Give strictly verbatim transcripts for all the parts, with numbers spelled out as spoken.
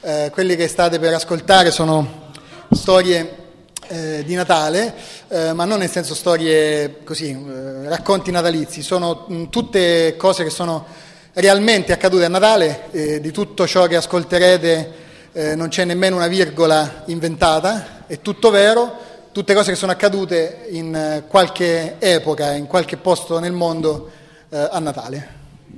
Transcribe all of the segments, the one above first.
Eh, quelli che state per ascoltare sono storie eh, di Natale, eh, ma non nel senso storie così, eh, racconti natalizi, sono mh, tutte cose che sono realmente accadute a Natale, eh, di tutto ciò che ascolterete eh, non c'è nemmeno una virgola inventata, è tutto vero, tutte cose che sono accadute in eh, qualche epoca, in qualche posto nel mondo eh, a Natale.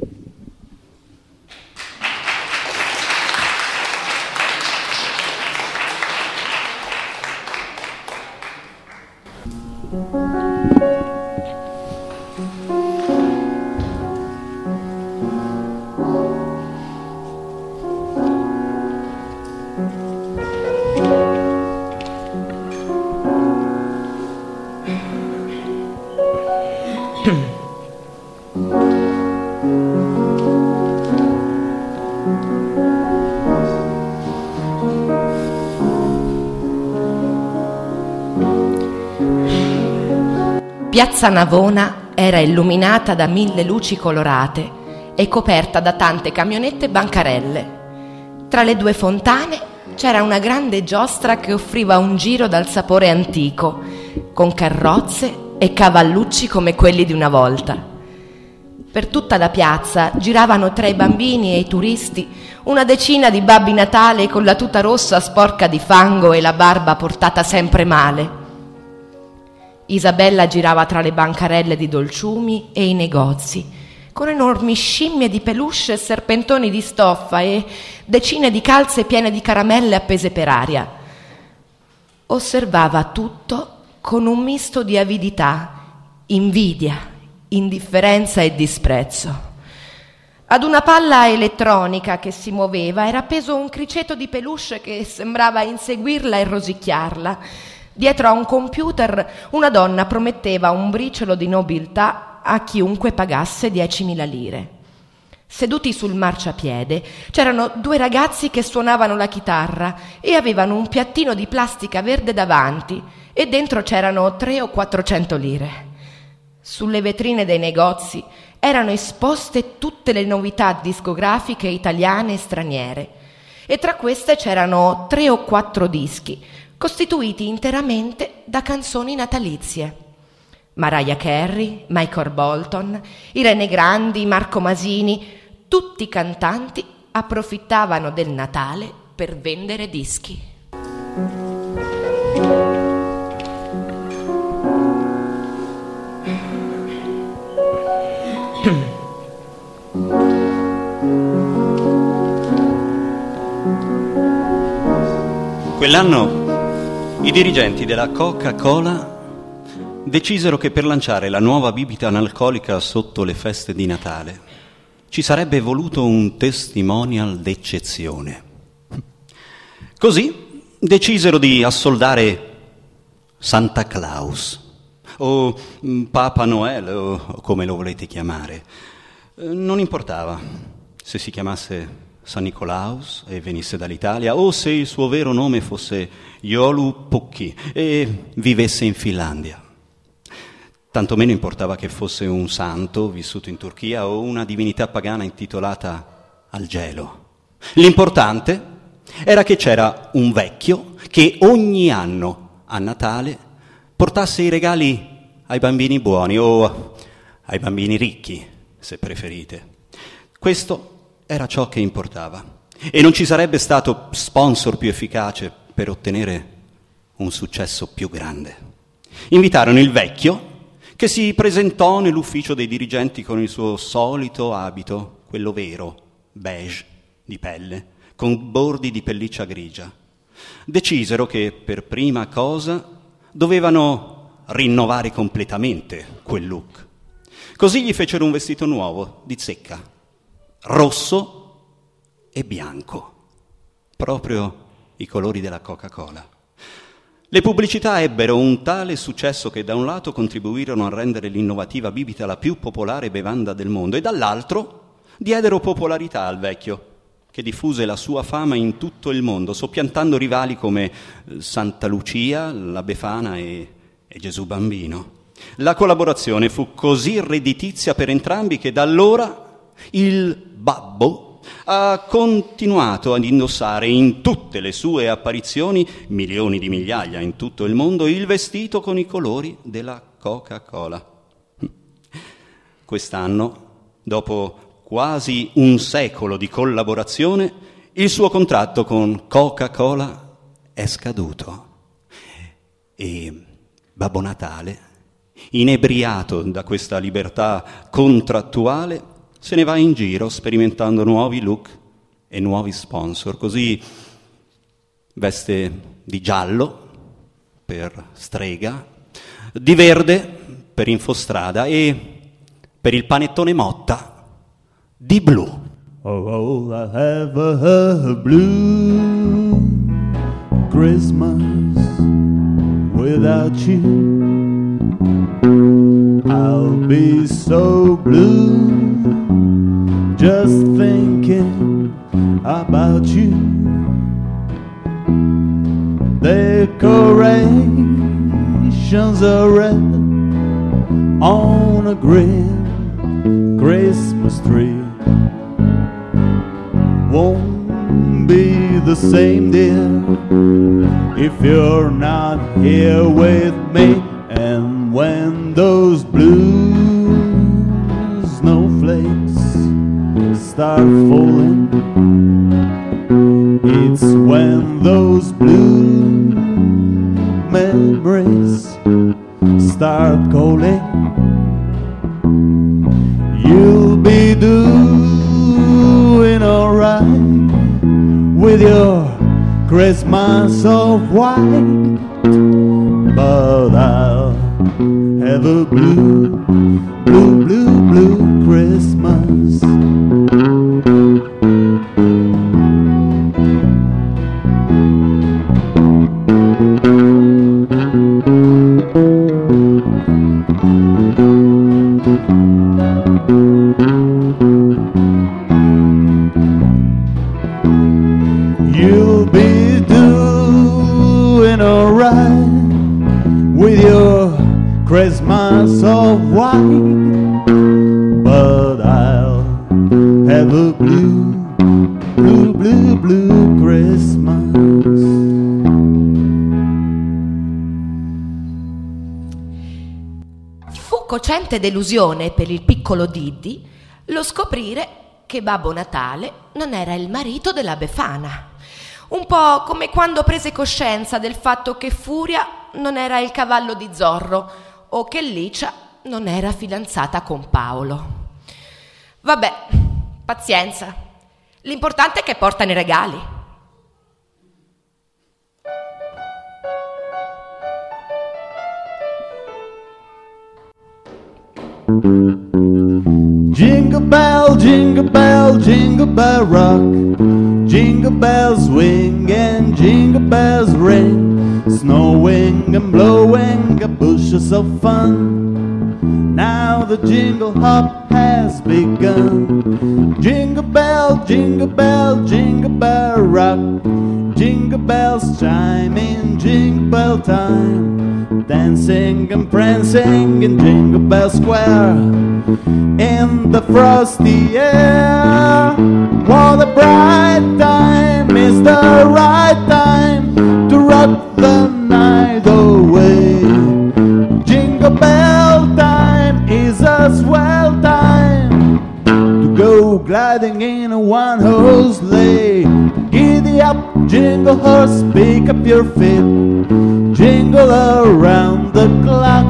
Piazza Navona era illuminata da mille luci colorate e coperta da tante camionette bancarelle. Tra le due fontane c'era una grande giostra che offriva un giro dal sapore antico, con carrozze e cavallucci come quelli di una volta. Per tutta la piazza giravano tra i bambini e i turisti una decina di babbi Natale con la tuta rossa sporca di fango e la barba portata sempre male. Isabella girava tra le bancarelle di dolciumi e i negozi, con enormi scimmie di peluche e serpentoni di stoffa e decine di calze piene di caramelle appese per aria. Osservava tutto con un misto di avidità, invidia, indifferenza e disprezzo. Ad una palla elettronica che si muoveva era appeso un criceto di peluche che sembrava inseguirla e rosicchiarla. Dietro a un computer una donna prometteva un briciolo di nobiltà a chiunque pagasse diecimila lire. Seduti sul marciapiede c'erano due ragazzi che suonavano la chitarra e avevano un piattino di plastica verde davanti e dentro c'erano tre o quattrocento lire. Sulle vetrine dei negozi erano esposte tutte le novità discografiche italiane e straniere e tra queste c'erano tre o quattro dischi costituiti interamente da canzoni natalizie. Mariah Carey, Michael Bolton, Irene Grandi, Marco Masini, tutti cantanti approfittavano del Natale per vendere dischi. Quell'anno i dirigenti della Coca-Cola decisero che per lanciare la nuova bibita analcolica sotto le feste di Natale ci sarebbe voluto un testimonial d'eccezione. Così decisero di assoldare Santa Claus o Papa Noel o come lo volete chiamare. Non importava se si chiamasse San Nicolaus e venisse dall'Italia o se il suo vero nome fosse Iolu Pukki e vivesse in Finlandia. Tanto meno importava che fosse un santo vissuto in Turchia o una divinità pagana intitolata al gelo. L'importante era che c'era un vecchio che ogni anno a Natale portasse i regali ai bambini buoni o ai bambini ricchi, se preferite. Questo era ciò che importava e non ci sarebbe stato sponsor più efficace per ottenere un successo più grande. Invitarono il vecchio che si presentò nell'ufficio dei dirigenti con il suo solito abito, quello vero, beige, di pelle, con bordi di pelliccia grigia. Decisero che per prima cosa dovevano rinnovare completamente quel look. Così gli fecero un vestito nuovo, di zecca, rosso e bianco, proprio i colori della Coca-Cola. Le pubblicità ebbero un tale successo che da un lato contribuirono a rendere l'innovativa bibita la più popolare bevanda del mondo e dall'altro diedero popolarità al vecchio, che diffuse la sua fama in tutto il mondo, soppiantando rivali come Santa Lucia, la Befana e, e Gesù Bambino. La collaborazione fu così redditizia per entrambi che da allora il babbo ha continuato ad indossare in tutte le sue apparizioni, milioni di migliaia in tutto il mondo, il vestito con i colori della Coca-Cola. Quest'anno, dopo quasi un secolo di collaborazione, il suo contratto con Coca-Cola è scaduto e Babbo Natale, inebriato da questa libertà contrattuale, se ne va in giro sperimentando nuovi look e nuovi sponsor. Così veste di giallo per Strega, di verde per Infostrada e per il panettone Motta di blu. Oh, oh, I have a, a blue Christmas without you. I'll be so blue just thinking about you. Decorations are red on a green Christmas tree. Won't be the same, dear, if you're not here with me. And when those blue snowflakes start falling, it's when those blue memories start calling. You'll be doing alright with your Christmas of white, but I'll have a blue, blue, blue, blue Christmas. You'll be doing alright with your Christmas of white, but I'll have a blue, blue, blue, blue Christmas. Fu cocente delusione per il piccolo Diddy lo scoprire che Babbo Natale non era il marito della Befana. Un po' come quando prese coscienza del fatto che Furia non era il cavallo di Zorro o che Licia non era fidanzata con Paolo. Vabbè, pazienza. L'importante è che portano i regali. Jingle bell, jingle bell, jingle bell rock. Jingle bells swing and jingle bells ring, snowing and blowing a bushes of fun. Now the jingle hop has begun. Jingle bell, jingle bell, jingle bell rock. Jingle bells chime in jingle bell time, dancing and prancing in Jingle Bell Square. In the frosty air, what a bright time, is the right time to rock the night away. Jingle bell time is a swell time to go gliding in a one-horse sleigh. Giddy up, jingle horse, pick up your feet, jingle around the clock.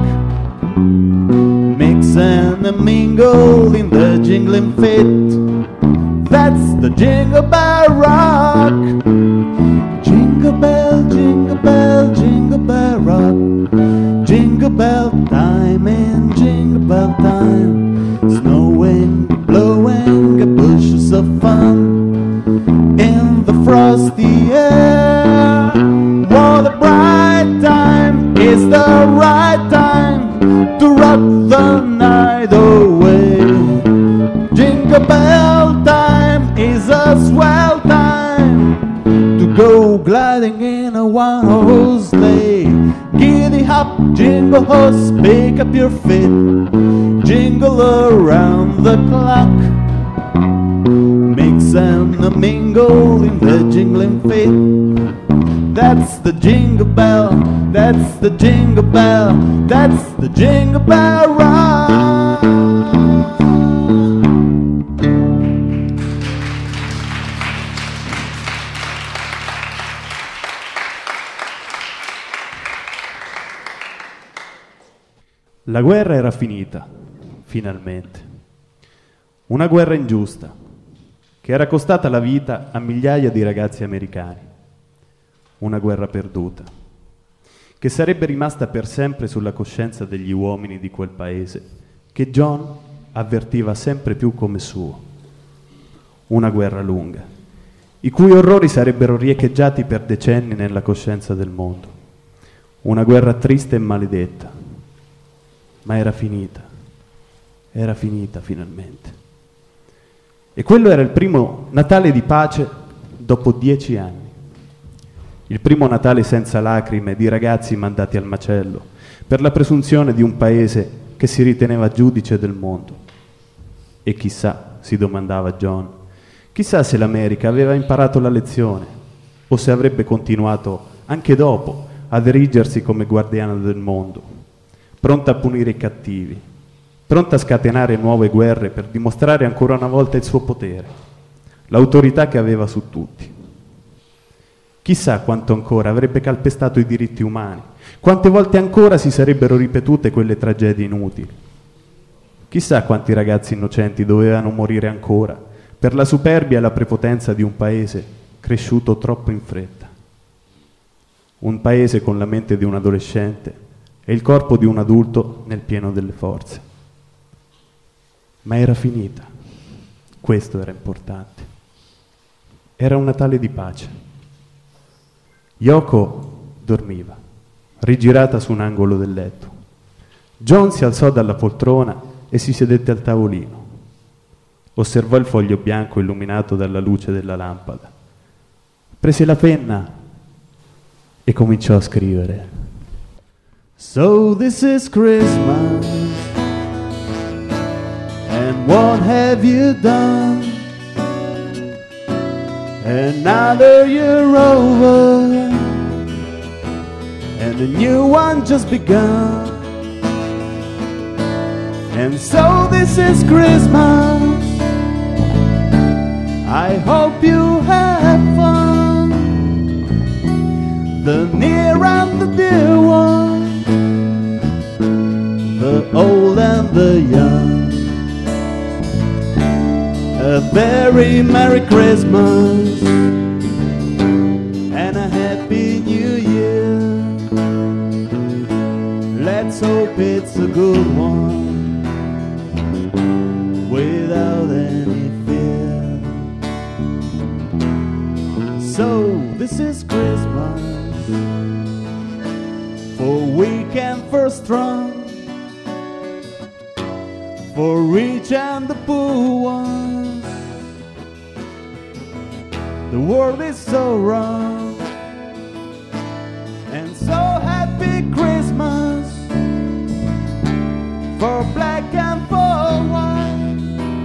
Mix and mingle in the jingling fit. That's the Jingle Bell Rock. Jingle bell, jingle bell, jingle bell rock. Jingle bell time and jingle bell time, snowing, blowing, bushes of fun in the frosty air. What a bright time, it's the right time to rock the night away. Jingle bell time is a swell time to go gliding in a one-horse sleigh. Giddy hop, jingle horse, pick up your feet, jingle around the clock. Mix mix and a mingle in the jingling feet. That's the jingle bell, that's the jingle bell, that's the jingle bell rock. La guerra era finita, finalmente. Una guerra ingiusta, che era costata la vita a migliaia di ragazzi americani. Una guerra perduta, che sarebbe rimasta per sempre sulla coscienza degli uomini di quel paese, che John avvertiva sempre più come suo. Una guerra lunga, i cui orrori sarebbero riecheggiati per decenni nella coscienza del mondo. Una guerra triste e maledetta, ma era finita, era finita finalmente. E quello era il primo Natale di pace dopo dieci anni. Il primo Natale senza lacrime di ragazzi mandati al macello per la presunzione di un paese che si riteneva giudice del mondo. E chissà, si domandava John, chissà se l'America aveva imparato la lezione o se avrebbe continuato anche dopo ad erigersi come guardiana del mondo, pronta a punire i cattivi, pronta a scatenare nuove guerre per dimostrare ancora una volta il suo potere, l'autorità che aveva su tutti. Chissà quanto ancora avrebbe calpestato i diritti umani, quante volte ancora si sarebbero ripetute quelle tragedie inutili. Chissà quanti ragazzi innocenti dovevano morire ancora per la superbia e la prepotenza di un paese cresciuto troppo in fretta. Un paese con la mente di un adolescente e il corpo di un adulto nel pieno delle forze. Ma era finita. Questo era importante. Era un Natale di pace. Yoko dormiva, rigirata su un angolo del letto. John si alzò dalla poltrona e si sedette al tavolino. Osservò il foglio bianco illuminato dalla luce della lampada. Prese la penna e cominciò a scrivere. So this is Christmas, and what have you done? Another year over, and a new one just begun. And so this is Christmas, I hope you have fun, the near and the dear one, the old and the young. A very Merry Christmas and a Happy New Year. Let's hope it's a good one without any fear. So this is Christmas for weak and for strong, for rich and the poor ones. The world is so wrong, and so happy Christmas for black and for white,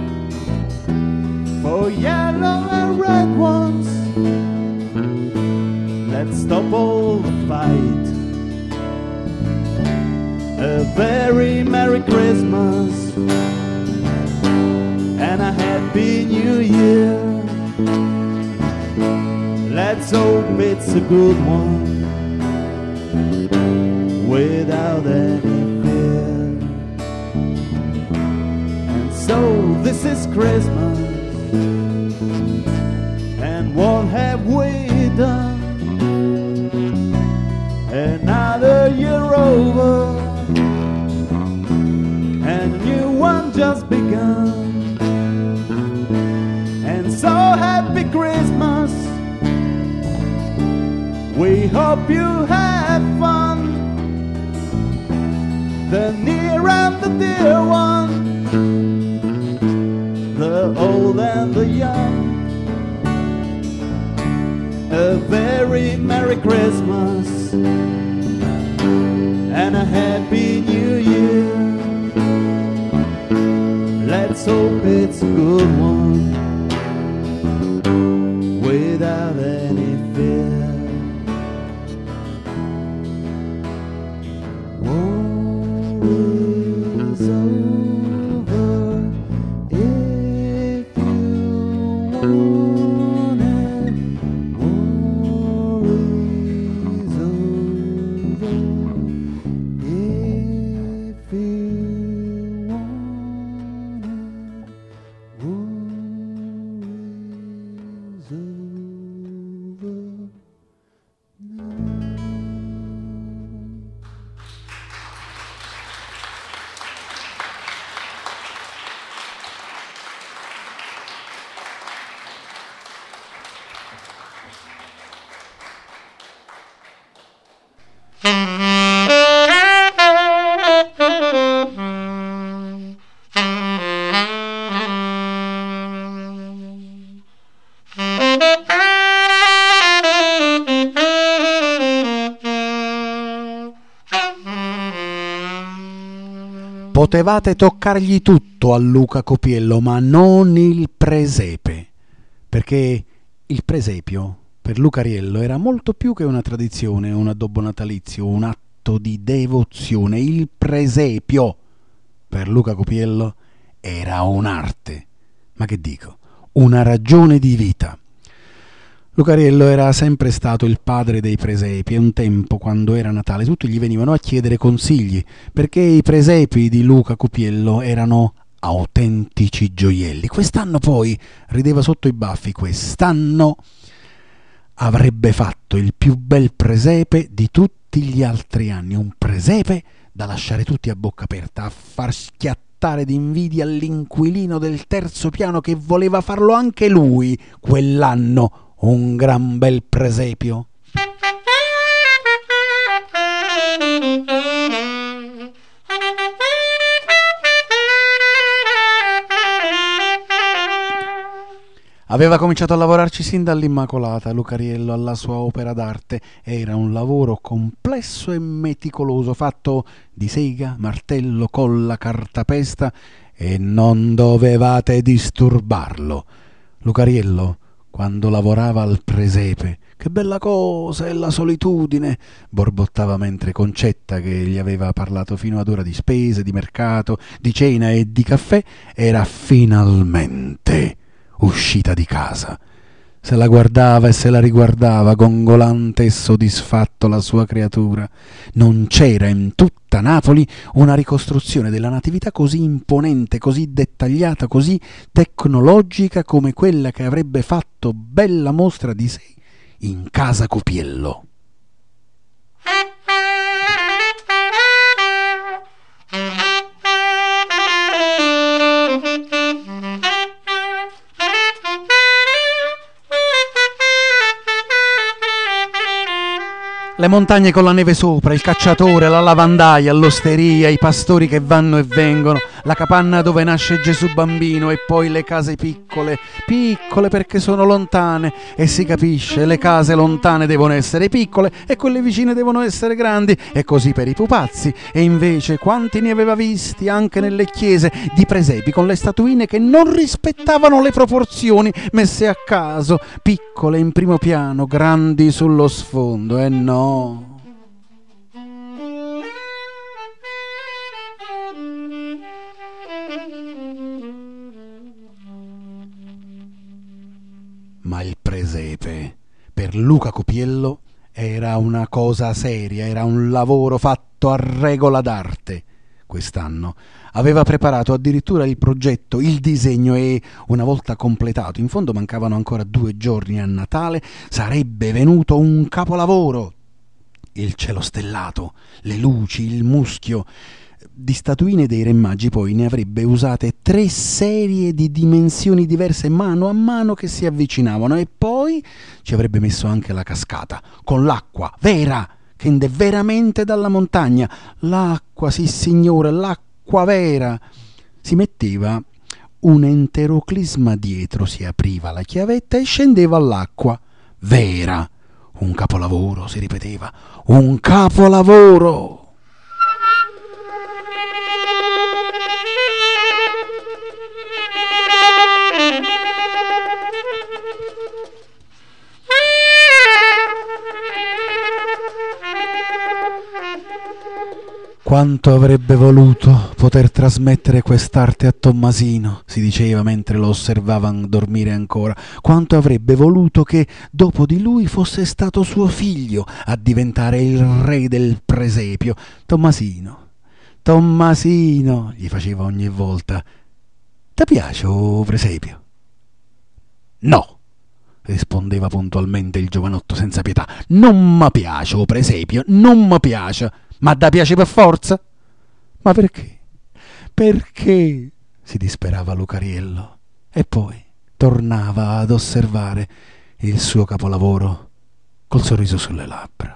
for yellow and red ones. Let's stop all the fight. A very Merry Christmas and a Happy New Year. Let's hope it's a good one without any fear. And so this is Christmas, and what have we done? Another year over, and a new one just begun. And so happy Christmas, we hope you have fun, the near and the dear one, the old and the young. A very Merry Christmas and a Happy New Year. Let's hope it's a good one Potevate toccargli tutto a Luca Copiello, ma non il presepe, perché il presepio per Luca Riello era molto più che una tradizione, un addobbo natalizio, un atto di devozione. Il presepio per Luca Copiello era un'arte, ma che dico, una ragione di vita. Luca Riello era sempre stato il padre dei presepi e un tempo, quando era Natale, tutti gli venivano a chiedere consigli, perché i presepi di Luca Copiello erano autentici gioielli. Quest'anno poi, rideva sotto i baffi, quest'anno avrebbe fatto il più bel presepe di tutti gli altri anni, un presepe da lasciare tutti a bocca aperta, a far schiattare d'invidia l'inquilino del terzo piano che voleva farlo anche lui quell'anno, un gran bel presepio. Aveva cominciato a lavorarci sin dall'Immacolata Luca Riello alla sua opera d'arte. Era un lavoro complesso e meticoloso, fatto di sega, martello, colla, cartapesta, e non dovevate disturbarlo. Luca Riello, quando lavorava al presepe, che bella cosa è la solitudine, borbottava mentre Concetta, che gli aveva parlato fino ad ora di spese, di mercato, di cena e di caffè, era finalmente uscita di casa. Se la guardava e se la riguardava, gongolante e soddisfatto la sua creatura. Non c'era in tutta Napoli una ricostruzione della natività così imponente, così dettagliata, così tecnologica come quella che avrebbe fatto bella mostra di sé in casa Copiello. Le montagne con la neve sopra, il cacciatore, la lavandaia, l'osteria, i pastori che vanno e vengono, la capanna dove nasce Gesù bambino e poi le case piccole, piccole perché sono lontane, e si capisce, le case lontane devono essere piccole e quelle vicine devono essere grandi, e così per i pupazzi. E invece quanti ne aveva visti anche nelle chiese di presepi con le statuine che non rispettavano le proporzioni messe a caso, piccole in primo piano, grandi sullo sfondo. E no, ma il presepe per Luca Copiello era una cosa seria, era un lavoro fatto a regola d'arte. Quest'anno aveva preparato addirittura il progetto, il disegno, e una volta completato, in fondo mancavano ancora due giorni a Natale, sarebbe venuto un capolavoro. Il cielo stellato, le luci, il muschio. Di statuine dei Re Magi poi ne avrebbe usate tre serie di dimensioni diverse mano a mano che si avvicinavano, e poi ci avrebbe messo anche la cascata con l'acqua vera che ende veramente dalla montagna. L'acqua, sì signore, l'acqua vera. Si metteva un enteroclisma dietro, si apriva la chiavetta e scendeva l'acqua vera. Un capolavoro, si ripeteva, un capolavoro. Quanto avrebbe voluto poter trasmettere quest'arte a Tommasino, si diceva mentre lo osservavano dormire ancora. Quanto avrebbe voluto che dopo di lui fosse stato suo figlio a diventare il re del presepio. Tommasino, Tommasino, gli faceva ogni volta: ti piace o presepio? No, rispondeva puntualmente il giovanotto senza pietà. Non mi piace o presepio, non mi piace. Ma da piace per forza? Ma perché? Perché? Si disperava Luca Riello, e poi tornava ad osservare il suo capolavoro col sorriso sulle labbra.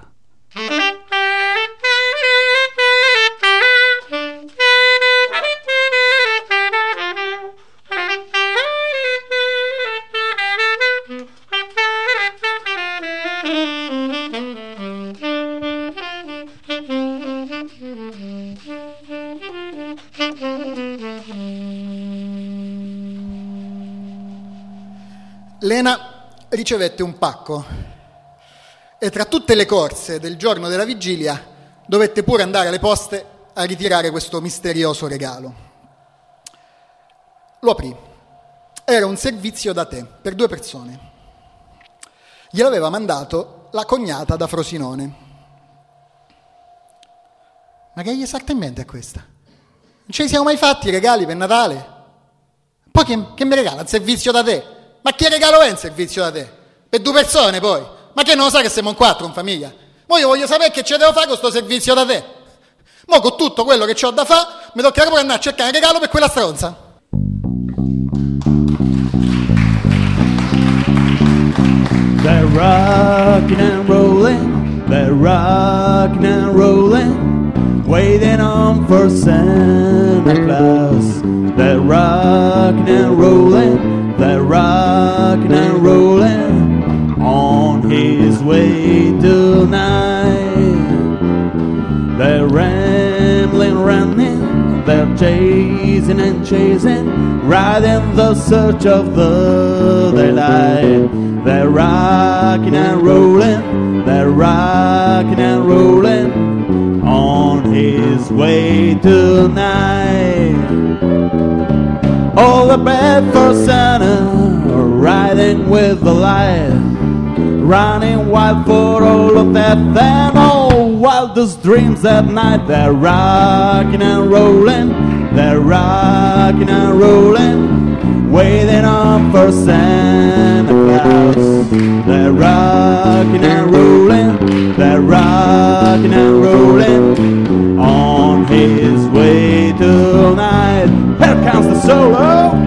Lena ricevette un pacco e tra tutte le corse del giorno della vigilia dovette pure andare alle poste a ritirare questo misterioso regalo. Lo aprì. Era un servizio da tè per due persone. Glielo aveva mandato la cognata da Frosinone. Ma che esattamente è questa? Non ci siamo mai fatti i regali per Natale? Poi che, che mi regala un servizio da tè? Ma che regalo è un servizio da tè? Per due persone poi? Ma che non lo sa che siamo in quattro in famiglia? Mo io voglio sapere che ce devo fare con sto servizio da tè. Mo con tutto quello che ho da fare mi toccherà pure andare a cercare un regalo per quella stronza. They're rocking and rolling, they're rocking and rolling, waiting on for Santa Claus. They're rocking and rolling, they're rocking and rolling, on his way tonight. They're rambling, running, they're chasing and chasing, right in the search of the daylight. They're rocking and rolling, they're rocking and rolling, on his way tonight. All the bad for Santa, riding with the light, running wild for all of that, and all wildest dreams at night. They're rocking and rolling, they're rocking and rolling, waiting on for Santa Claus. They're rocking and rolling, they're rocking and rolling, on his way tonight. Here comes the solo.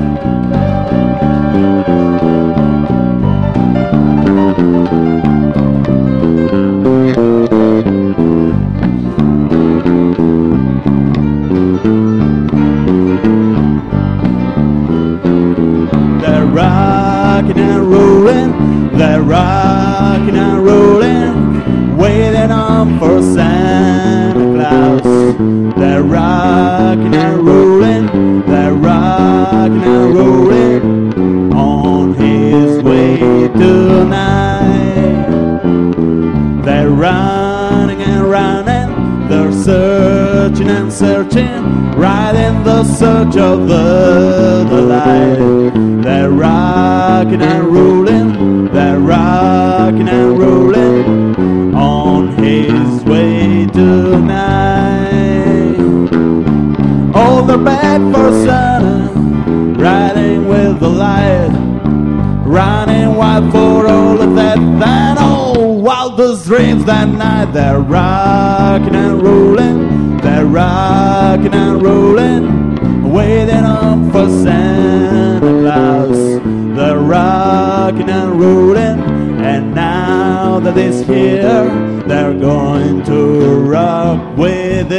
Rocking and rolling, they're rocking and rolling, waiting on for Santa Claus. They're rocking and rolling, they're rocking and rolling, on his way tonight. They're running and running, they're searching and searching, right in the search of the, the light. They're rocking and rolling, they're rocking and rolling, on his way tonight. All the back for Santa, riding with the light, running wild for all of that, and all wildest dreams that night. They're rocking and rolling, they're rocking and rolling, waiting on for Santa Claus. They're rocking and rolling, and now that he's here, they're going to rock with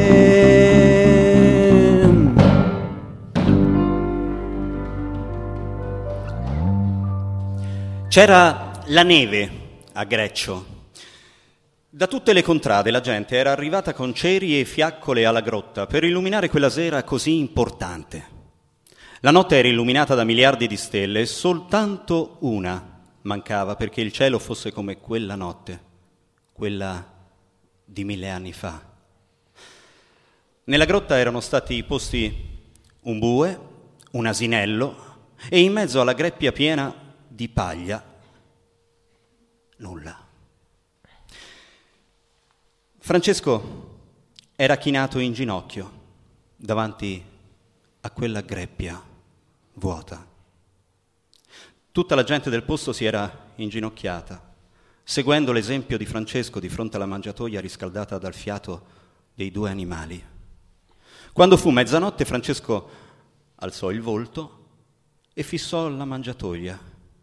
him. C'era la neve a Greccio. Da tutte le contrade la gente era arrivata con ceri e fiaccole alla grotta per illuminare quella sera così importante. La notte era illuminata da miliardi di stelle e soltanto una mancava perché il cielo fosse come quella notte, quella di mille anni fa. Nella grotta erano stati posti un bue, un asinello e in mezzo alla greppia piena di paglia nulla. Francesco era chinato in ginocchio davanti a quella greppia vuota. Tutta la gente del posto si era inginocchiata, seguendo l'esempio di Francesco di fronte alla mangiatoia riscaldata dal fiato dei due animali. Quando fu mezzanotte, Francesco alzò il volto e fissò la mangiatoia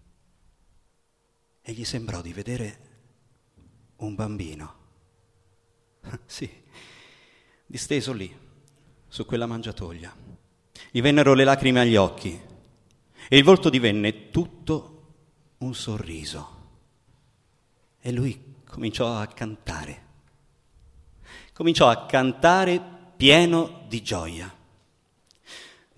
e gli sembrò di vedere un bambino. Sì, disteso lì, su quella mangiatoia. Gli vennero le lacrime agli occhi e il volto divenne tutto un sorriso. E lui cominciò a cantare. Cominciò a cantare pieno di gioia.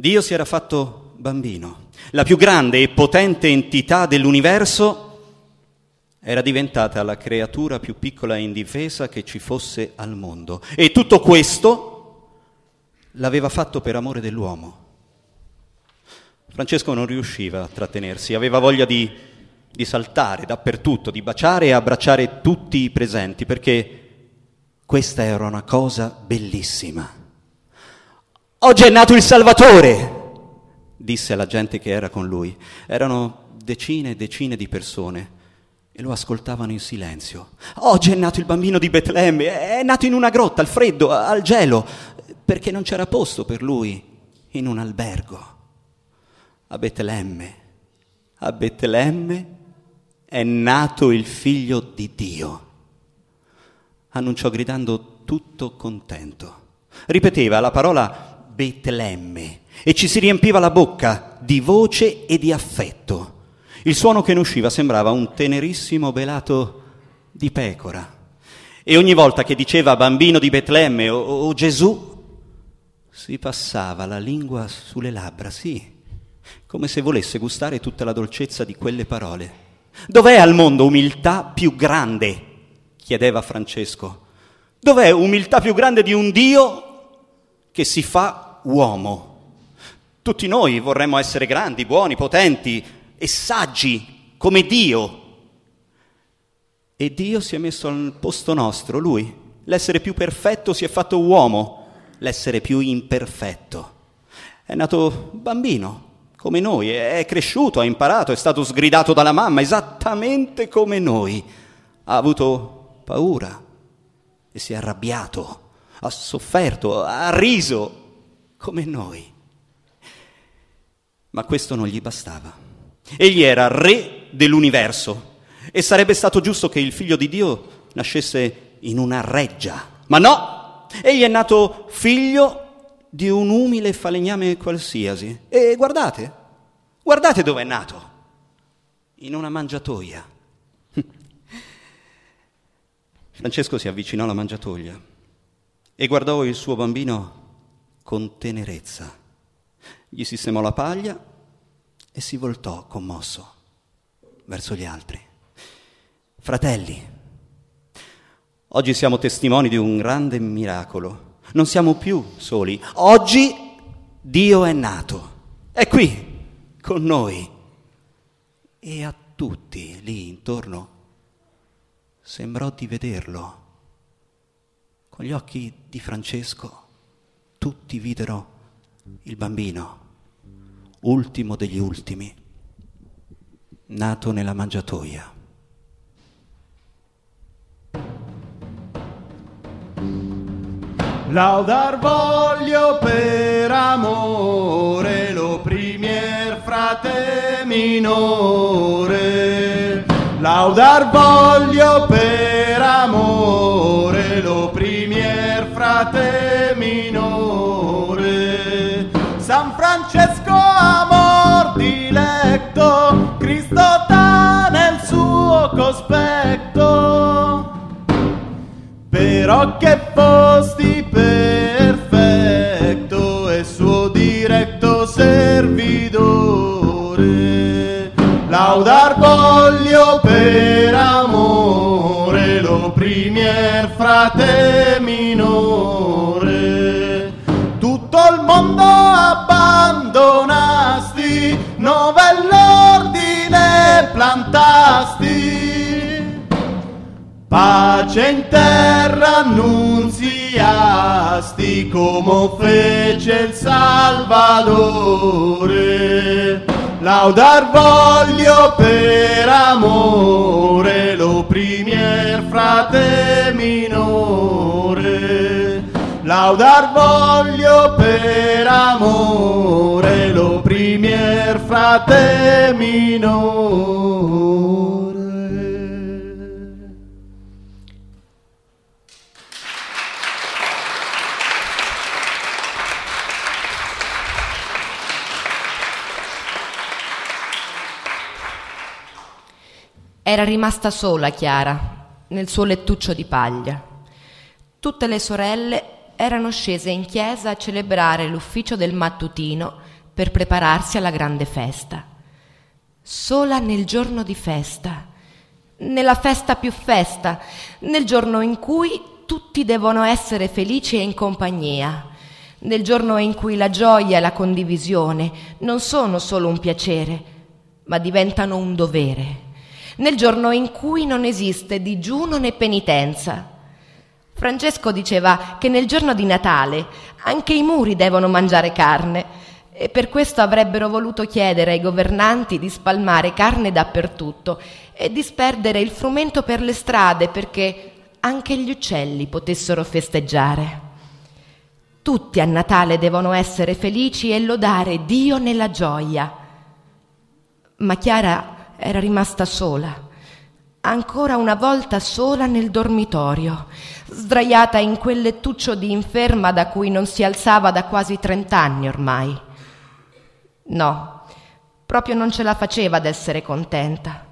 Dio si era fatto bambino. La più grande e potente entità dell'universo era diventata la creatura più piccola e indifesa che ci fosse al mondo. E tutto questo l'aveva fatto per amore dell'uomo. Francesco non riusciva a trattenersi, aveva voglia di, di saltare dappertutto, di baciare e abbracciare tutti i presenti, perché questa era una cosa bellissima. Oggi è nato il Salvatore, disse alla gente che era con lui. Erano decine e decine di persone e lo ascoltavano in silenzio. Oggi è nato il bambino di Betlemme, è nato in una grotta, al freddo, al gelo, perché non c'era posto per lui in un albergo. A Betlemme, a Betlemme è nato il figlio di Dio, annunciò gridando tutto contento. Ripeteva la parola Betlemme e ci si riempiva la bocca di voce e di affetto. Il suono che ne usciva sembrava un tenerissimo belato di pecora. E ogni volta che diceva bambino di Betlemme o, o Gesù, si passava la lingua sulle labbra, sì, come se volesse gustare tutta la dolcezza di quelle parole. Dov'è al mondo umiltà più grande? Chiedeva Francesco. Dov'è umiltà più grande di un Dio che si fa uomo? Tutti noi vorremmo essere grandi, buoni, potenti e saggi come Dio. E Dio si è messo al posto nostro, Lui. L'essere più perfetto si è fatto uomo, l'essere più imperfetto. È nato bambino, come noi, è cresciuto, ha imparato, è stato sgridato dalla mamma, esattamente come noi. Ha avuto paura e si è arrabbiato, ha sofferto, ha riso, come noi. Ma questo non gli bastava. Egli era re dell'universo e sarebbe stato giusto che il figlio di Dio nascesse in una reggia. Ma no, egli è nato figlio di un umile falegname qualsiasi. E guardate, guardate dove è nato, in una mangiatoia. Francesco si avvicinò alla mangiatoia e guardò il suo bambino con tenerezza. Gli sistemò la paglia e si voltò commosso verso gli altri. Fratelli, oggi siamo testimoni di un grande miracolo. Non siamo più soli. Oggi Dio è nato. È qui, con noi. E a tutti lì intorno sembrò di vederlo. Con gli occhi di Francesco tutti videro il bambino, ultimo degli ultimi, nato nella mangiatoia. Laudar voglio per amore l'opprimier frate minore. Laudar voglio per amore l'opprimier frate minore. San Francesco amor diletto, Cristo dà nel suo cospetto. Però che fosti perfetto e suo diretto servidore. Laudar voglio per amore l'opprimier frate minore. Tutto il mondo abbandonasti, novell'ordine plantasti. Pace in terra annunziasti come fece il Salvatore. Laudar voglio per amore l'opprimier frate minore. Laudar voglio per amore l'opprimier frate minore. Era rimasta sola Chiara nel suo lettuccio di paglia. Tutte le sorelle erano scese in chiesa a celebrare l'ufficio del mattutino per prepararsi alla grande festa. Sola nel giorno di festa, nella festa più festa, nel giorno in cui tutti devono essere felici e in compagnia, nel giorno in cui la gioia e la condivisione non sono solo un piacere, ma diventano un dovere, nel giorno in cui non esiste digiuno né penitenza. Francesco diceva che nel giorno di Natale anche i muri devono mangiare carne, e per questo avrebbero voluto chiedere ai governanti di spalmare carne dappertutto e disperdere il frumento per le strade perché anche gli uccelli potessero festeggiare. Tutti a Natale devono essere felici e lodare Dio nella gioia. Ma Chiara era rimasta sola, ancora una volta sola nel dormitorio, sdraiata in quel lettuccio di inferma da cui non si alzava da quasi trent'anni ormai. No, proprio non ce la faceva ad essere contenta.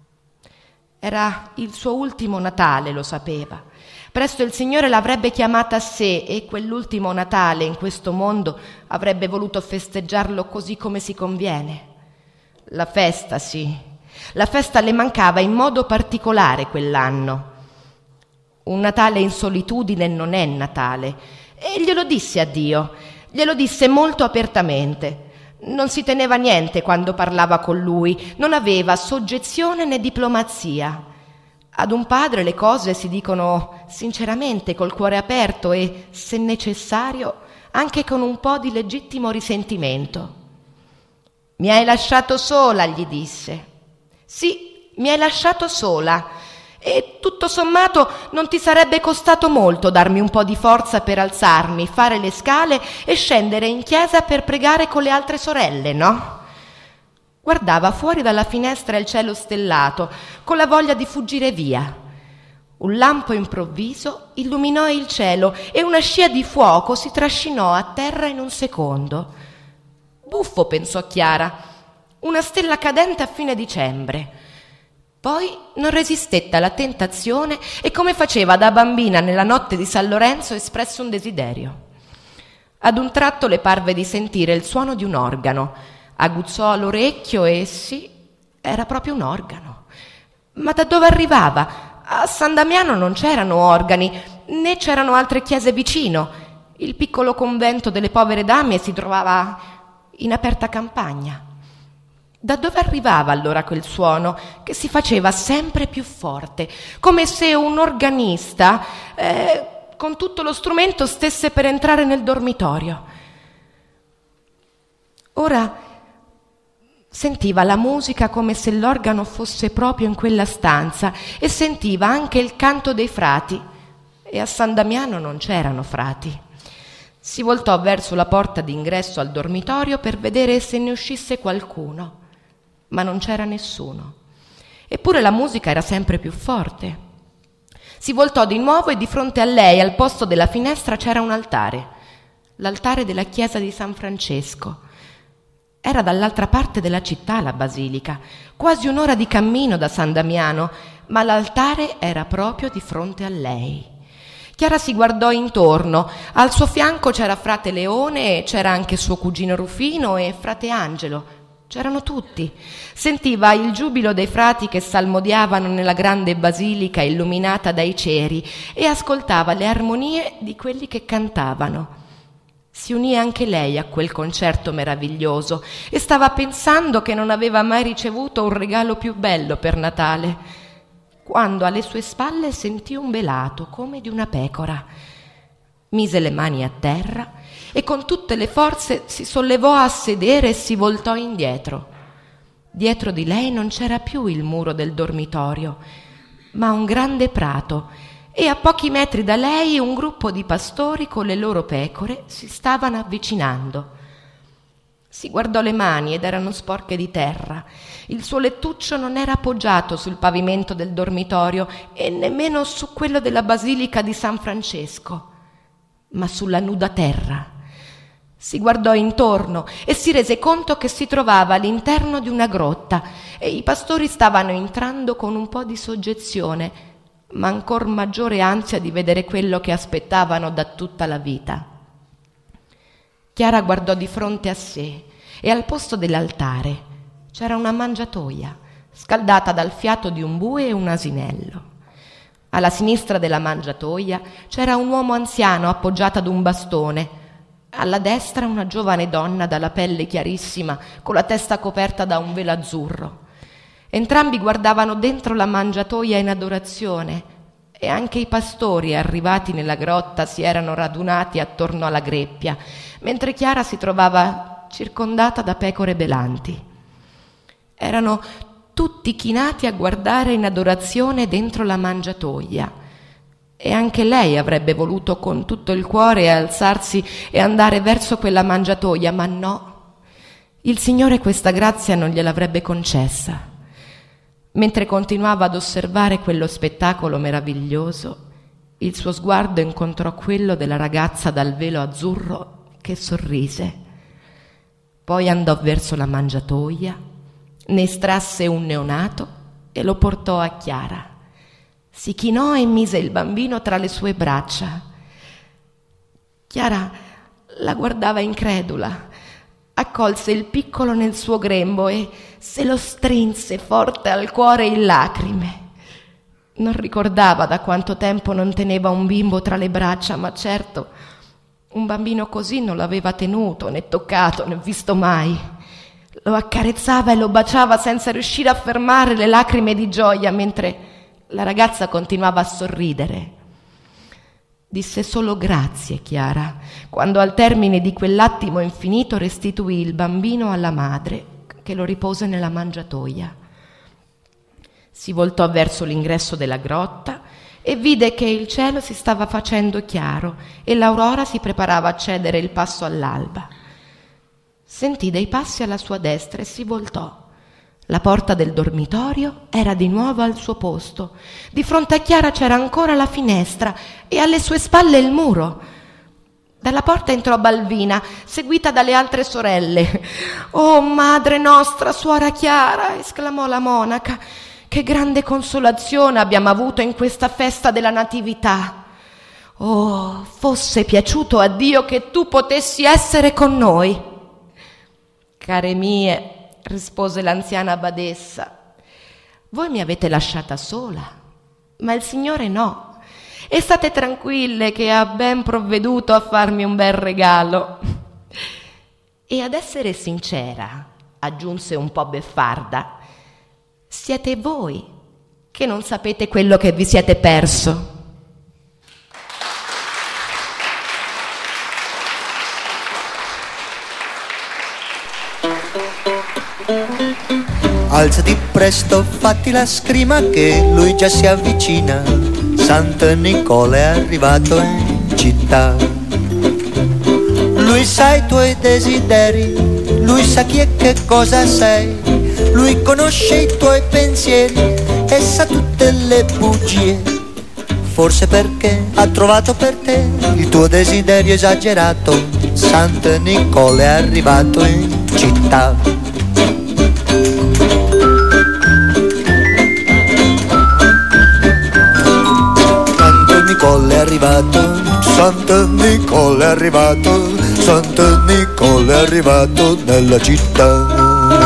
Era il suo ultimo Natale, lo sapeva. Presto il Signore l'avrebbe chiamata a sé e quell'ultimo Natale in questo mondo avrebbe voluto festeggiarlo così come si conviene. La festa, sì, la festa le mancava in modo particolare quell'anno. Un Natale in solitudine non è Natale, e glielo disse a Dio, glielo disse molto apertamente. Non si teneva niente quando parlava con lui, non aveva soggezione né diplomazia. Ad un padre le cose si dicono sinceramente, col cuore aperto e, se necessario, anche con un po' di legittimo risentimento. «Mi hai lasciato sola», gli disse. «Sì, mi hai lasciato sola. E tutto sommato non ti sarebbe costato molto darmi un po' di forza per alzarmi, fare le scale e scendere in chiesa per pregare con le altre sorelle, no?» Guardava fuori dalla finestra il cielo stellato, con la voglia di fuggire via. Un lampo improvviso illuminò il cielo e una scia di fuoco si trascinò a terra in un secondo. Buffo, pensò Chiara, una stella cadente a fine dicembre. Poi non resistette alla tentazione e, come faceva da bambina nella notte di San Lorenzo, espresse un desiderio. Ad un tratto le parve di sentire il suono di un organo. Aguzzò l'orecchio e sì, era proprio un organo. Ma da dove arrivava? A San Damiano non c'erano organi, né c'erano altre chiese vicino. Il piccolo convento delle povere dame si trovava in aperta campagna. Da dove arrivava allora quel suono che si faceva sempre più forte, come se un organista eh, con tutto lo strumento stesse per entrare nel dormitorio? Ora sentiva la musica come se l'organo fosse proprio in quella stanza e sentiva anche il canto dei frati, e a San Damiano non c'erano frati. Si voltò verso la porta d'ingresso al dormitorio per vedere se ne uscisse qualcuno, ma non c'era nessuno. Eppure la musica era sempre più forte. Si voltò di nuovo e di fronte a lei, al posto della finestra, c'era un altare, l'altare della chiesa di San Francesco. Era dall'altra parte della città la basilica, quasi un'ora di cammino da San Damiano, ma l'altare era proprio di fronte a lei. Chiara si guardò intorno. Al suo fianco c'era frate Leone, c'era anche suo cugino Rufino e frate Angelo. C'erano tutti. Sentiva il giubilo dei frati che salmodiavano nella grande basilica illuminata dai ceri e ascoltava le armonie di quelli che cantavano. Si unì anche lei a quel concerto meraviglioso e stava pensando che non aveva mai ricevuto un regalo più bello per Natale, quando alle sue spalle sentì un belato come di una pecora. Mise le mani a terra e con tutte le forze si sollevò a sedere e si voltò indietro. Dietro di lei non c'era più il muro del dormitorio, ma un grande prato, e a pochi metri da lei un gruppo di pastori con le loro pecore si stavano avvicinando. Si guardò le mani ed erano sporche di terra. Il suo lettuccio non era appoggiato sul pavimento del dormitorio e nemmeno su quello della basilica di San Francesco, ma sulla nuda terra. Si guardò intorno e si rese conto che si trovava all'interno di una grotta e i pastori stavano entrando con un po' di soggezione, ma ancor maggiore ansia di vedere quello che aspettavano da tutta la vita. Chiara guardò di fronte a sé e al posto dell'altare c'era una mangiatoia scaldata dal fiato di un bue e un asinello. Alla sinistra della mangiatoia c'era un uomo anziano appoggiato ad un bastone, alla destra una giovane donna dalla pelle chiarissima con la testa coperta da un velo azzurro. Entrambi guardavano dentro la mangiatoia in adorazione e anche i pastori arrivati nella grotta si erano radunati attorno alla greppia, mentre Chiara si trovava circondata da pecore belanti. Erano tutti chinati a guardare in adorazione dentro la mangiatoia e anche lei avrebbe voluto con tutto il cuore alzarsi e andare verso quella mangiatoia, ma no, il Signore questa grazia non gliel'avrebbe concessa. Mentre continuava ad osservare quello spettacolo meraviglioso, il suo sguardo incontrò quello della ragazza dal velo azzurro che sorrise. Poi andò verso la mangiatoia, ne estrasse un neonato e lo portò a Chiara. Si chinò e mise il bambino tra le sue braccia. Chiara la guardava incredula, accolse il piccolo nel suo grembo e se lo strinse forte al cuore in lacrime. Non ricordava da quanto tempo non teneva un bimbo tra le braccia, ma certo un bambino così non l'aveva tenuto, né toccato, né visto mai. Lo accarezzava e lo baciava senza riuscire a fermare le lacrime di gioia, mentre la ragazza continuava a sorridere. Disse solo grazie, Chiara, quando al termine di quell'attimo infinito restituì il bambino alla madre, che lo ripose nella mangiatoia. Si voltò verso l'ingresso della grotta e vide che il cielo si stava facendo chiaro e l'aurora si preparava a cedere il passo all'alba. Sentì dei passi alla sua destra e si voltò. La porta del dormitorio era di nuovo al suo posto. Di fronte a Chiara c'era ancora la finestra e alle sue spalle il muro. Dalla porta entrò Balbina, seguita dalle altre sorelle. «Oh, madre nostra, suora Chiara!» esclamò la monaca. «Che grande consolazione abbiamo avuto in questa festa della Natività! Oh, fosse piaciuto a Dio che tu potessi essere con noi!» «Care mie», rispose l'anziana badessa, «voi mi avete lasciata sola, ma il Signore no, e state tranquille che ha ben provveduto a farmi un bel regalo. E ad essere sincera», aggiunse un po' beffarda, «siete voi che non sapete quello che vi siete perso». Alzati presto, fatti la scrima che lui già si avvicina. Santo Nicola è arrivato in città. Lui sa i tuoi desideri, lui sa chi e che cosa sei, lui conosce i tuoi pensieri e sa tutte le bugie. Forse perché ha trovato per te il tuo desiderio esagerato. Santo Nicola è arrivato in città. Nicola è arrivato, Santo Nicola è arrivato, Santo Nicola è arrivato nella città.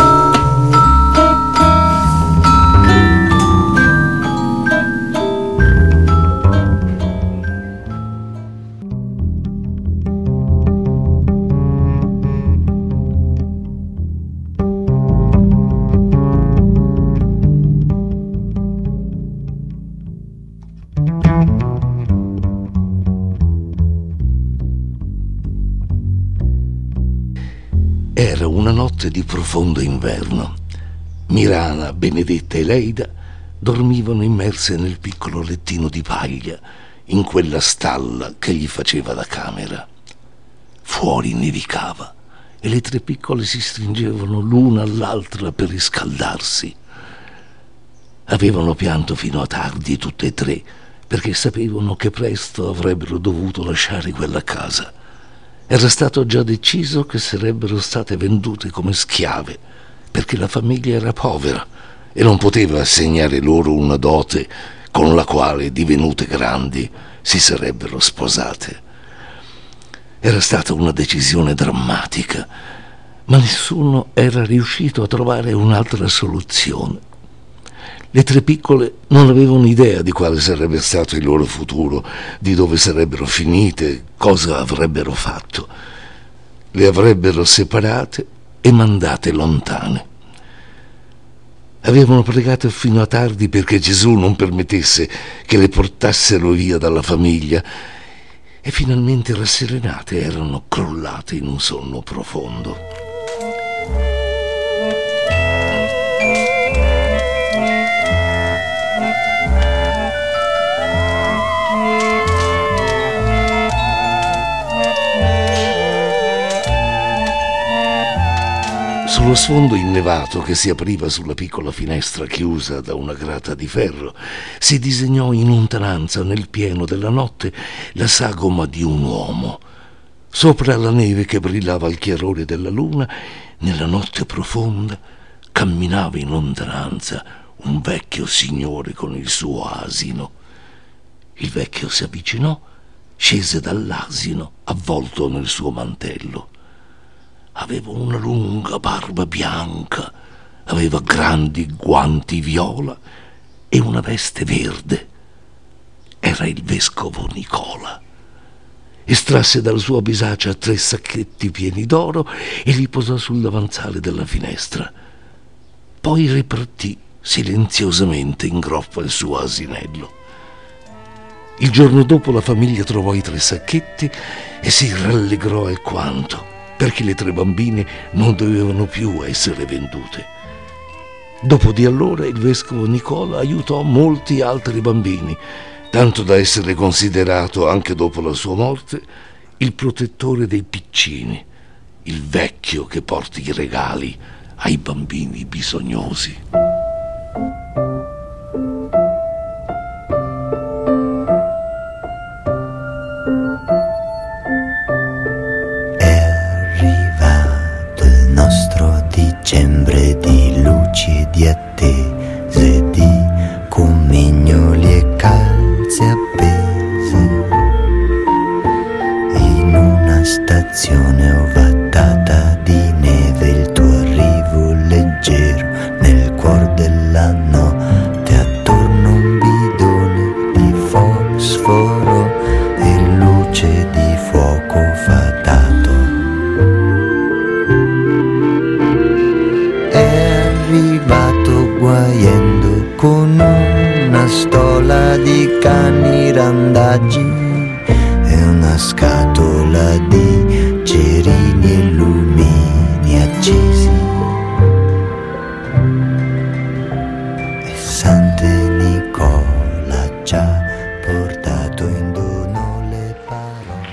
Era una notte di profondo inverno. Mirana, Benedetta e Leida dormivano immerse nel piccolo lettino di paglia, in quella stalla che gli faceva da camera. Fuori nevicava e le tre piccole si stringevano l'una all'altra per riscaldarsi. Avevano pianto fino a tardi tutte e tre, perché sapevano che presto avrebbero dovuto lasciare quella casa. Era stato già deciso che sarebbero state vendute come schiave, perché la famiglia era povera e non poteva assegnare loro una dote con la quale, divenute grandi, si sarebbero sposate. Era stata una decisione drammatica, ma nessuno era riuscito a trovare un'altra soluzione. Le tre piccole non avevano idea di quale sarebbe stato il loro futuro, di dove sarebbero finite, cosa avrebbero fatto. Le avrebbero separate e mandate lontane. Avevano pregato fino a tardi perché Gesù non permettesse che le portassero via dalla famiglia e finalmente rasserenate erano crollate in un sonno profondo. Sullo sfondo innevato che si apriva sulla piccola finestra chiusa da una grata di ferro, si disegnò in lontananza, nel pieno della notte, la sagoma di un uomo. Sopra la neve che brillava al chiarore della luna, nella notte profonda, camminava in lontananza un vecchio signore con il suo asino. Il vecchio si avvicinò, scese dall'asino, avvolto nel suo mantello. Aveva una lunga barba bianca, aveva grandi guanti viola e una veste verde. Era il vescovo Nicola. Estrasse dalla sua bisaccia tre sacchetti pieni d'oro e li posò sul davanzale della finestra. Poi ripartì silenziosamente in groppa il suo asinello. Il giorno dopo la famiglia trovò i tre sacchetti e si rallegrò alquanto, perché le tre bambine non dovevano più essere vendute. Dopo di allora il vescovo Nicola aiutò molti altri bambini, tanto da essere considerato, anche dopo la sua morte, il protettore dei piccini, il vecchio che porta i regali ai bambini bisognosi. Dicembre di luci e di attese, di comignoli e calze appese. In una stazione ovattata di neve il tuo arrivo leggero nel cuor della notte, attorno un bidone di fosforo e luce di fuoco fatato. Arrivato guaiendo con una stola di cani randaggi e una scatola di cerini e lumini accesi, e Sante Nicola ci ha portato in dono le parole.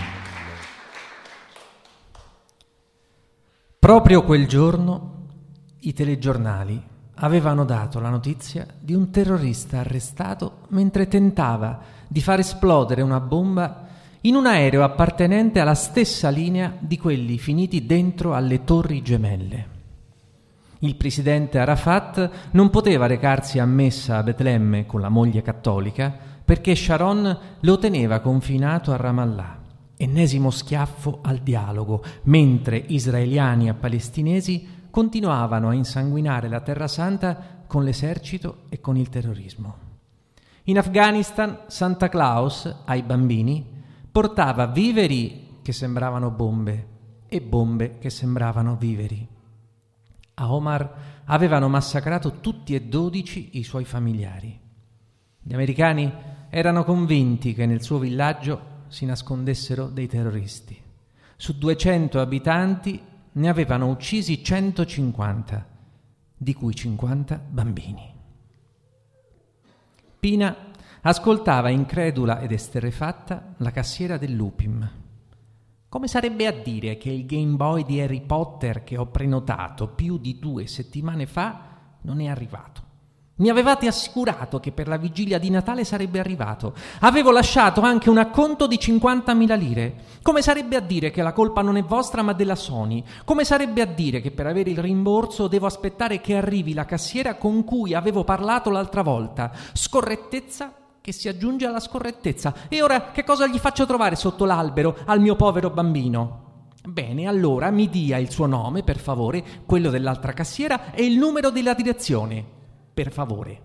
Proprio quel giorno i telegiornali avevano dato la notizia di un terrorista arrestato mentre tentava di far esplodere una bomba in un aereo appartenente alla stessa linea di quelli finiti dentro alle Torri Gemelle. Il presidente Arafat non poteva recarsi a messa a Betlemme con la moglie cattolica perché Sharon lo teneva confinato a Ramallah. Ennesimo schiaffo al dialogo, mentre israeliani e palestinesi continuavano a insanguinare la Terra Santa con l'esercito e con il terrorismo. In Afghanistan Santa Claus ai bambini portava viveri che sembravano bombe e bombe che sembravano viveri. A Omar avevano massacrato tutti e dodici i suoi familiari. Gli americani erano convinti che nel suo villaggio si nascondessero dei terroristi. Su duecento abitanti ne avevano uccisi centocinquanta, di cui cinquanta bambini. Pina ascoltava incredula ed esterrefatta la cassiera dell'U P I M. Come sarebbe a dire che il Game Boy di Harry Potter che ho prenotato più di due settimane fa non è arrivato? Mi avevate assicurato che per la vigilia di Natale sarebbe arrivato. Avevo lasciato anche un acconto di cinquantamila lire. Come sarebbe a dire che la colpa non è vostra ma della Sony? Come sarebbe a dire che per avere il rimborso devo aspettare che arrivi la cassiera con cui avevo parlato l'altra volta? Scorrettezza che si aggiunge alla scorrettezza. E ora che cosa gli faccio trovare sotto l'albero al mio povero bambino? Bene, allora mi dia il suo nome, per favore, quello dell'altra cassiera e il numero della direzione, per favore.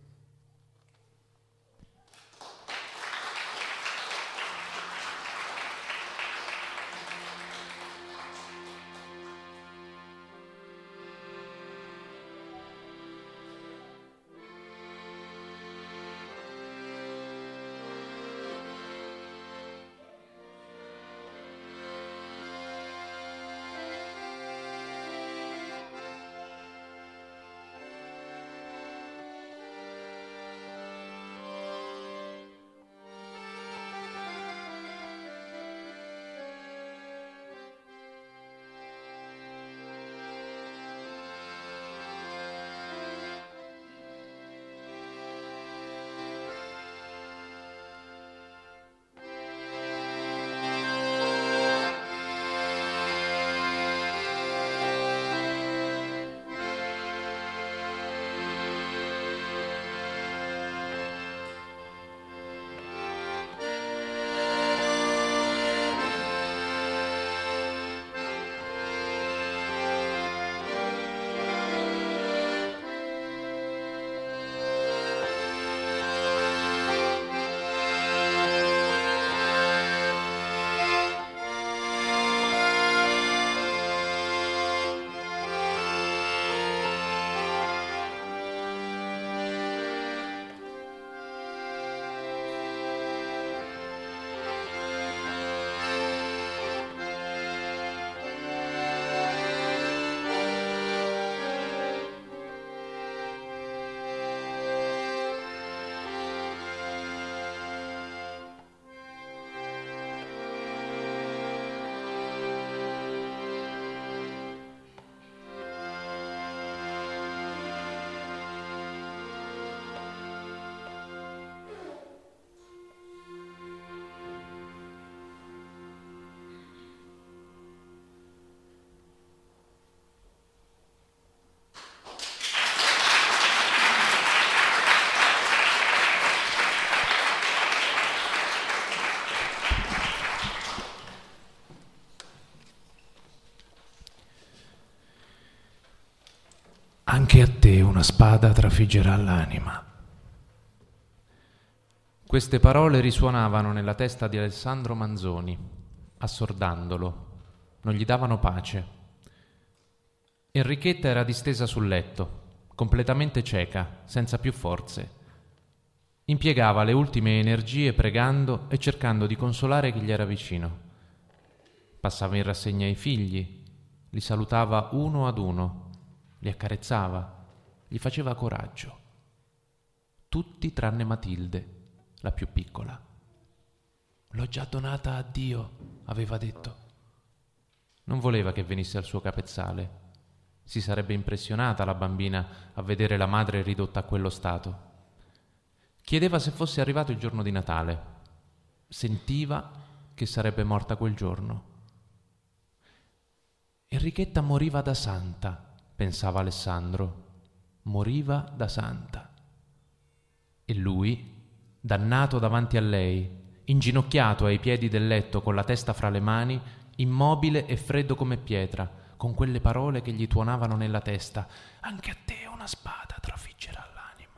Anche a te una spada trafiggerà l'anima. Queste parole risuonavano nella testa di Alessandro Manzoni, assordandolo, non gli davano pace. Enrichetta era distesa sul letto, completamente cieca, senza più forze. Impiegava le ultime energie pregando e cercando di consolare chi gli era vicino. Passava in rassegna i figli, li salutava uno ad uno, li accarezzava, gli faceva coraggio. Tutti tranne Matilde, la più piccola. «L'ho già donata a Dio», aveva detto. Non voleva che venisse al suo capezzale. Si sarebbe impressionata la bambina a vedere la madre ridotta a quello stato. Chiedeva se fosse arrivato il giorno di Natale. Sentiva che sarebbe morta quel giorno. Enrichetta moriva da santa, pensava Alessandro. Moriva da santa. E lui, dannato davanti a lei, inginocchiato ai piedi del letto con la testa fra le mani, immobile e freddo come pietra, con quelle parole che gli tuonavano nella testa: «Anche a te una spada trafiggerà l'anima».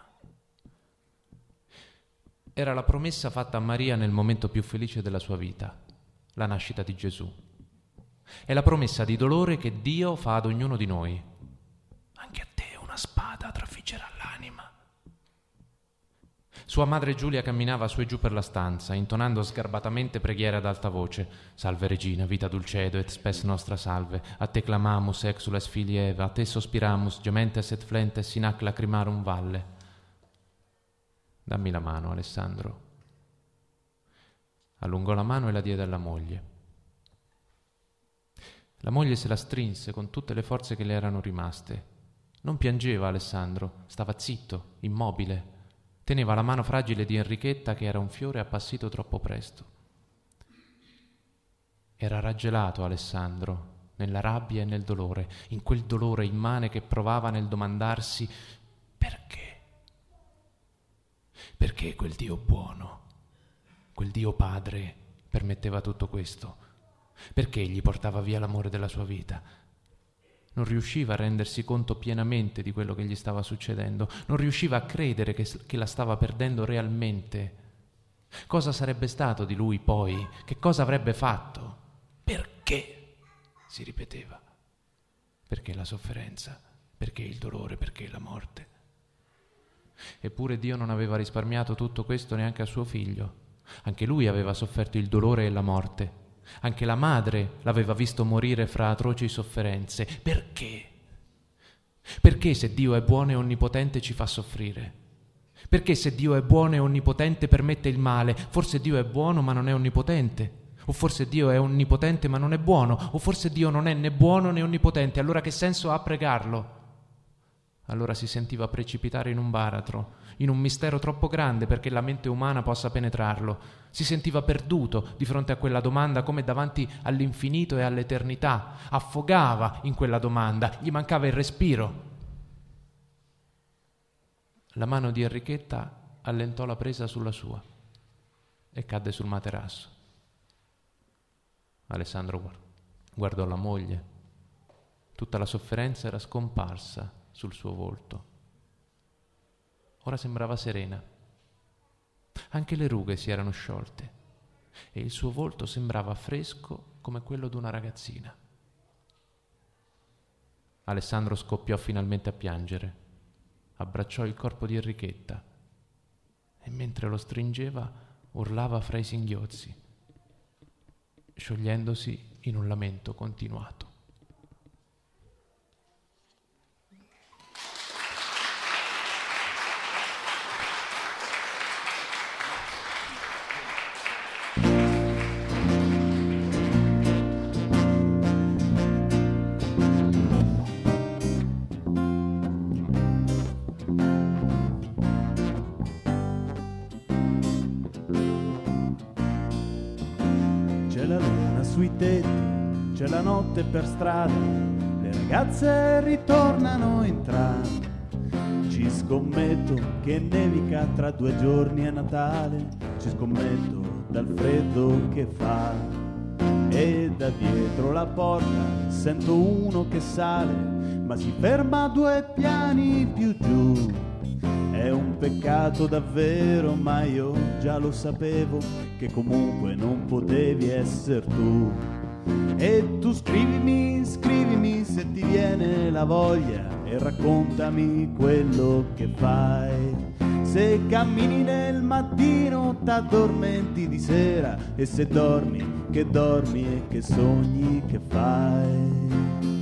Era la promessa fatta a Maria nel momento più felice della sua vita, la nascita di Gesù. È la promessa di dolore che Dio fa ad ognuno di noi. «Anche a te una spada trafiggerà l'anima». Sua madre Giulia camminava su e giù per la stanza, intonando sgarbatamente preghiere ad alta voce. «Salve Regina, vita dulcedo et spes nostra salve, a te clamamus exules filii Eva, a te sospiramus, gementes et flentes in hac lacrimarum valle». «Dammi la mano, Alessandro». Allungò la mano e la diede alla moglie. La moglie se la strinse con tutte le forze che le erano rimaste. Non piangeva Alessandro, stava zitto, immobile. Teneva la mano fragile di Enrichetta che era un fiore appassito troppo presto. Era raggelato Alessandro, nella rabbia e nel dolore, in quel dolore immane che provava nel domandarsi: perché? Perché quel Dio buono, quel Dio Padre permetteva tutto questo? Perché gli portava via l'amore della sua vita? Non riusciva a rendersi conto pienamente di quello che gli stava succedendo, non riusciva a credere che, che la stava perdendo realmente. Cosa sarebbe stato di lui poi? Che cosa avrebbe fatto? Perché? Si ripeteva. Perché la sofferenza? Perché il dolore? Perché la morte? Eppure Dio non aveva risparmiato tutto questo neanche a suo figlio. Anche lui aveva sofferto il dolore e la morte. Anche la madre l'aveva visto morire fra atroci sofferenze. Perché? Perché se Dio è buono e onnipotente ci fa soffrire? Perché se Dio è buono e onnipotente permette il male? Forse Dio è buono ma non è onnipotente. O forse Dio è onnipotente ma non è buono. O forse Dio non è né buono né onnipotente. Allora che senso ha pregarlo? Allora si sentiva precipitare in un baratro, in un mistero troppo grande perché la mente umana possa penetrarlo. Si sentiva perduto di fronte a quella domanda come davanti all'infinito e all'eternità. Affogava in quella domanda, gli mancava il respiro. La mano di Enrichetta allentò la presa sulla sua e cadde sul materasso. Alessandro guardò la moglie. Tutta la sofferenza era scomparsa sul suo volto. Ora sembrava serena. Anche le rughe si erano sciolte e il suo volto sembrava fresco come quello di una ragazzina. Alessandro scoppiò finalmente a piangere, abbracciò il corpo di Enrichetta e mentre lo stringeva urlava fra i singhiozzi, sciogliendosi in un lamento continuato. Sui tetti c'è la notte per strada, le ragazze ritornano in tram. Ci scommetto che nevica tra due giorni a Natale, ci scommetto dal freddo che fa. E da dietro la porta sento uno che sale, ma si ferma due piani più giù. È un peccato davvero, ma io già lo sapevo, che comunque non potevi essere tu. E tu scrivimi, scrivimi se ti viene la voglia e raccontami quello che fai. Se cammini nel mattino, t'addormenti di sera, e se dormi, che dormi e che sogni che fai.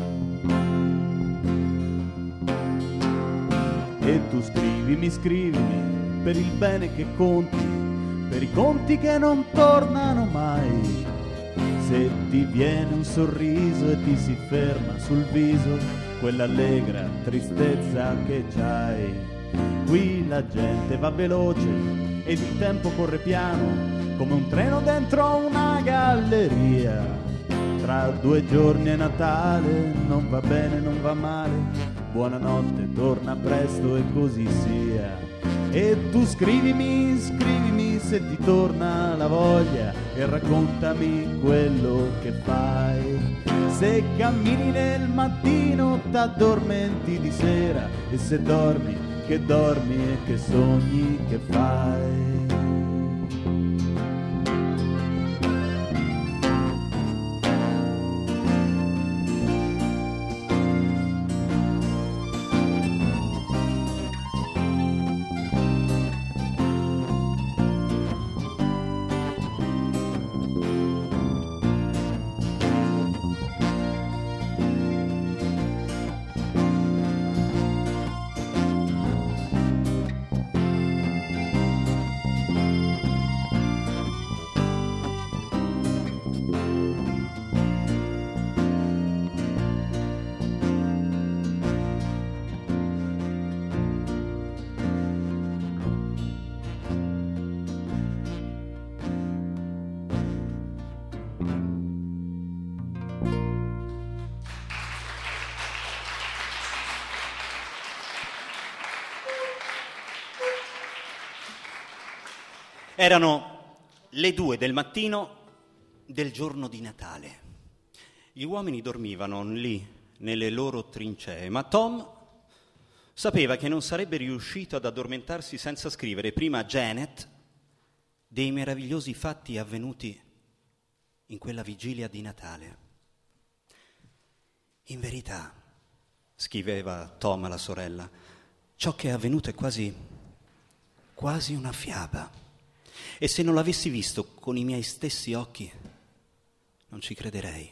E tu scrivimi, scrivimi per il bene che conti, per i conti che non tornano mai. Se ti viene un sorriso e ti si ferma sul viso quell'allegra tristezza che c'hai. Qui la gente va veloce ed il tempo corre piano come un treno dentro una galleria. Tra due giorni è Natale, non va bene, non va male, buonanotte, torna presto e così sia. E tu scrivimi, scrivimi se ti torna la voglia e raccontami quello che fai. Se cammini nel mattino, t'addormenti di sera, e se dormi, che dormi e che sogni che fai. Erano le due del mattino del giorno di Natale. Gli uomini dormivano lì, nelle loro trincee, ma Tom sapeva che non sarebbe riuscito ad addormentarsi senza scrivere prima a Janet dei meravigliosi fatti avvenuti in quella vigilia di Natale. In verità, scriveva Tom alla sorella, ciò che è avvenuto è quasi, quasi una fiaba. E se non l'avessi visto con i miei stessi occhi, non ci crederei.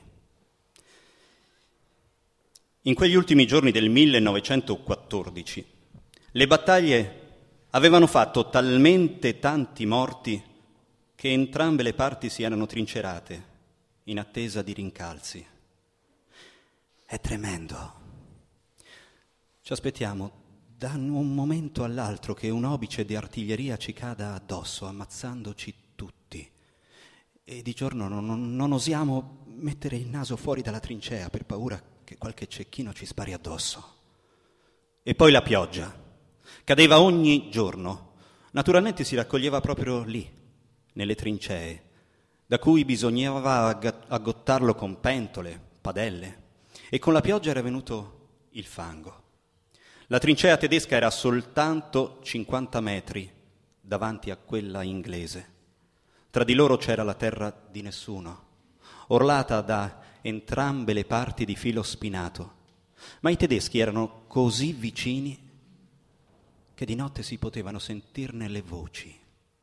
In quegli ultimi giorni del millenovecentoquattordici, le battaglie avevano fatto talmente tanti morti che entrambe le parti si erano trincerate in attesa di rincalzi. È tremendo. Ci aspettiamo da un momento all'altro che un obice di artiglieria ci cada addosso, ammazzandoci tutti. E di giorno non, non, non osiamo mettere il naso fuori dalla trincea per paura che qualche cecchino ci spari addosso. E poi la pioggia. Cadeva ogni giorno. Naturalmente si raccoglieva proprio lì, nelle trincee, da cui bisognava aggottarlo con pentole, padelle, e con la pioggia era venuto il fango. La trincea tedesca era soltanto cinquanta metri davanti a quella inglese. Tra di loro c'era la terra di nessuno, orlata da entrambe le parti di filo spinato, ma i tedeschi erano così vicini che di notte si potevano sentirne le voci.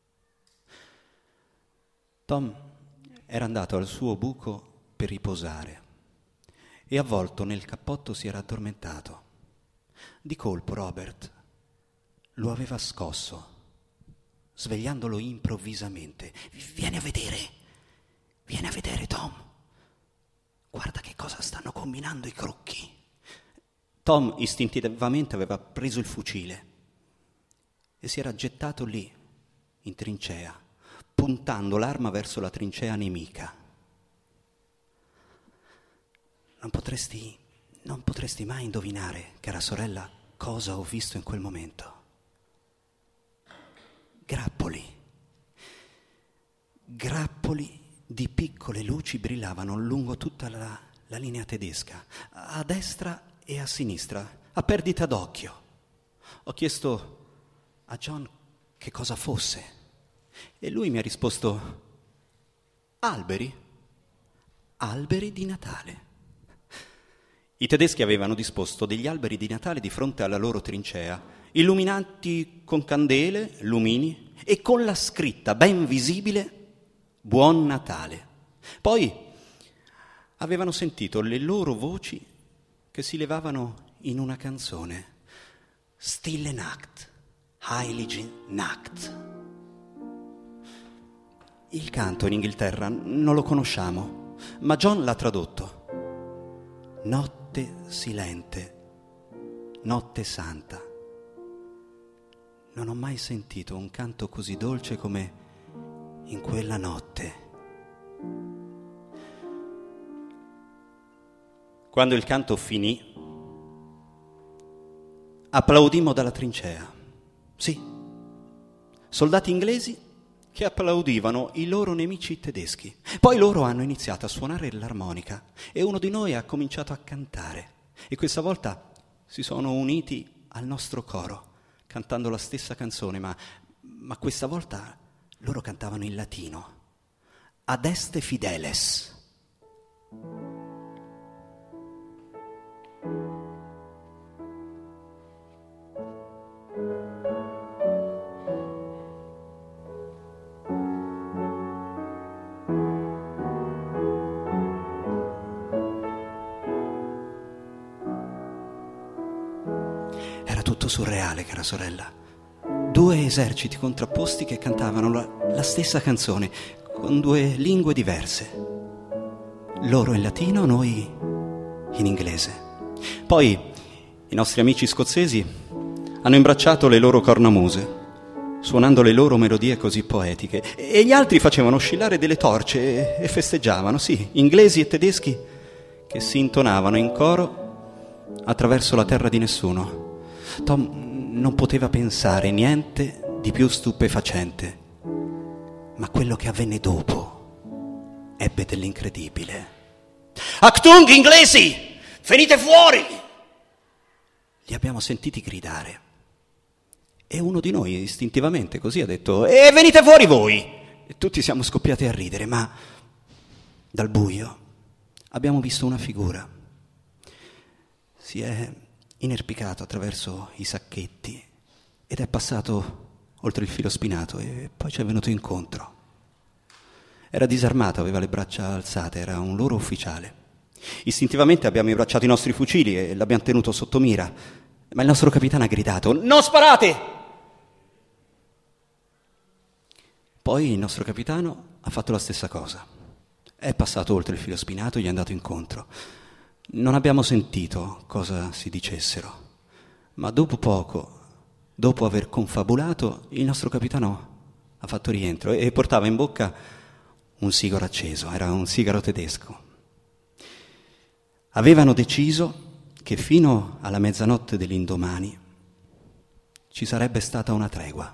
Tom era andato al suo buco per riposare e avvolto nel cappotto si era addormentato. Di colpo Robert lo aveva scosso, svegliandolo improvvisamente. «Vieni a vedere, vieni a vedere, Tom. Guarda che cosa stanno combinando i crocchi». Tom istintivamente aveva preso il fucile e si era gettato lì, in trincea, puntando l'arma verso la trincea nemica. Non potresti, non potresti mai indovinare, cara sorella, cosa ho visto in quel momento. Grappoli. Grappoli di piccole luci brillavano lungo tutta la, la linea tedesca, a destra e a sinistra, a perdita d'occhio. Ho chiesto a John che cosa fosse e lui mi ha risposto: alberi, alberi di Natale. I tedeschi avevano disposto degli alberi di Natale di fronte alla loro trincea, illuminati con candele, lumini e con la scritta ben visibile Buon Natale. Poi avevano sentito le loro voci che si levavano in una canzone: Stille Nacht, Heilige Nacht. Il canto in Inghilterra non lo conosciamo, ma John l'ha tradotto: notte silente, notte santa. Non ho mai sentito un canto così dolce come in quella notte. Quando il canto finì, applaudimmo dalla trincea. Sì, soldati inglesi che applaudivano i loro nemici tedeschi. Poi loro hanno iniziato a suonare l'armonica e uno di noi ha cominciato a cantare. E questa volta si sono uniti al nostro coro, cantando la stessa canzone, ma, ma questa volta loro cantavano in latino. Adeste Fideles. Era tutto surreale, cara sorella. Due eserciti contrapposti che cantavano la, la stessa canzone, con due lingue diverse. Loro in latino, noi in inglese. Poi i nostri amici scozzesi hanno imbracciato le loro cornamuse, suonando le loro melodie così poetiche, e gli altri facevano oscillare delle torce e, e festeggiavano, sì, inglesi e tedeschi che si intonavano in coro attraverso la terra di nessuno. Tom non poteva pensare niente di più stupefacente, ma quello che avvenne dopo ebbe dell'incredibile. Achtung, inglesi! Venite fuori! Li abbiamo sentiti gridare. E uno di noi istintivamente così ha detto: e venite fuori voi! E tutti siamo scoppiati a ridere, ma dal buio abbiamo visto una figura. Si è inerpicato attraverso i sacchetti ed è passato oltre il filo spinato e poi ci è venuto incontro. Era disarmato, aveva le braccia alzate, era un loro ufficiale. Istintivamente abbiamo abbracciato i nostri fucili e l'abbiamo tenuto sotto mira, ma il nostro capitano ha gridato: non sparate! Poi il nostro capitano ha fatto la stessa cosa. È passato oltre il filo spinato e gli è andato incontro. Non abbiamo sentito cosa si dicessero, ma dopo poco, dopo aver confabulato, il nostro capitano ha fatto rientro e portava in bocca un sigaro acceso, era un sigaro tedesco. Avevano deciso che fino alla mezzanotte dell'indomani ci sarebbe stata una tregua.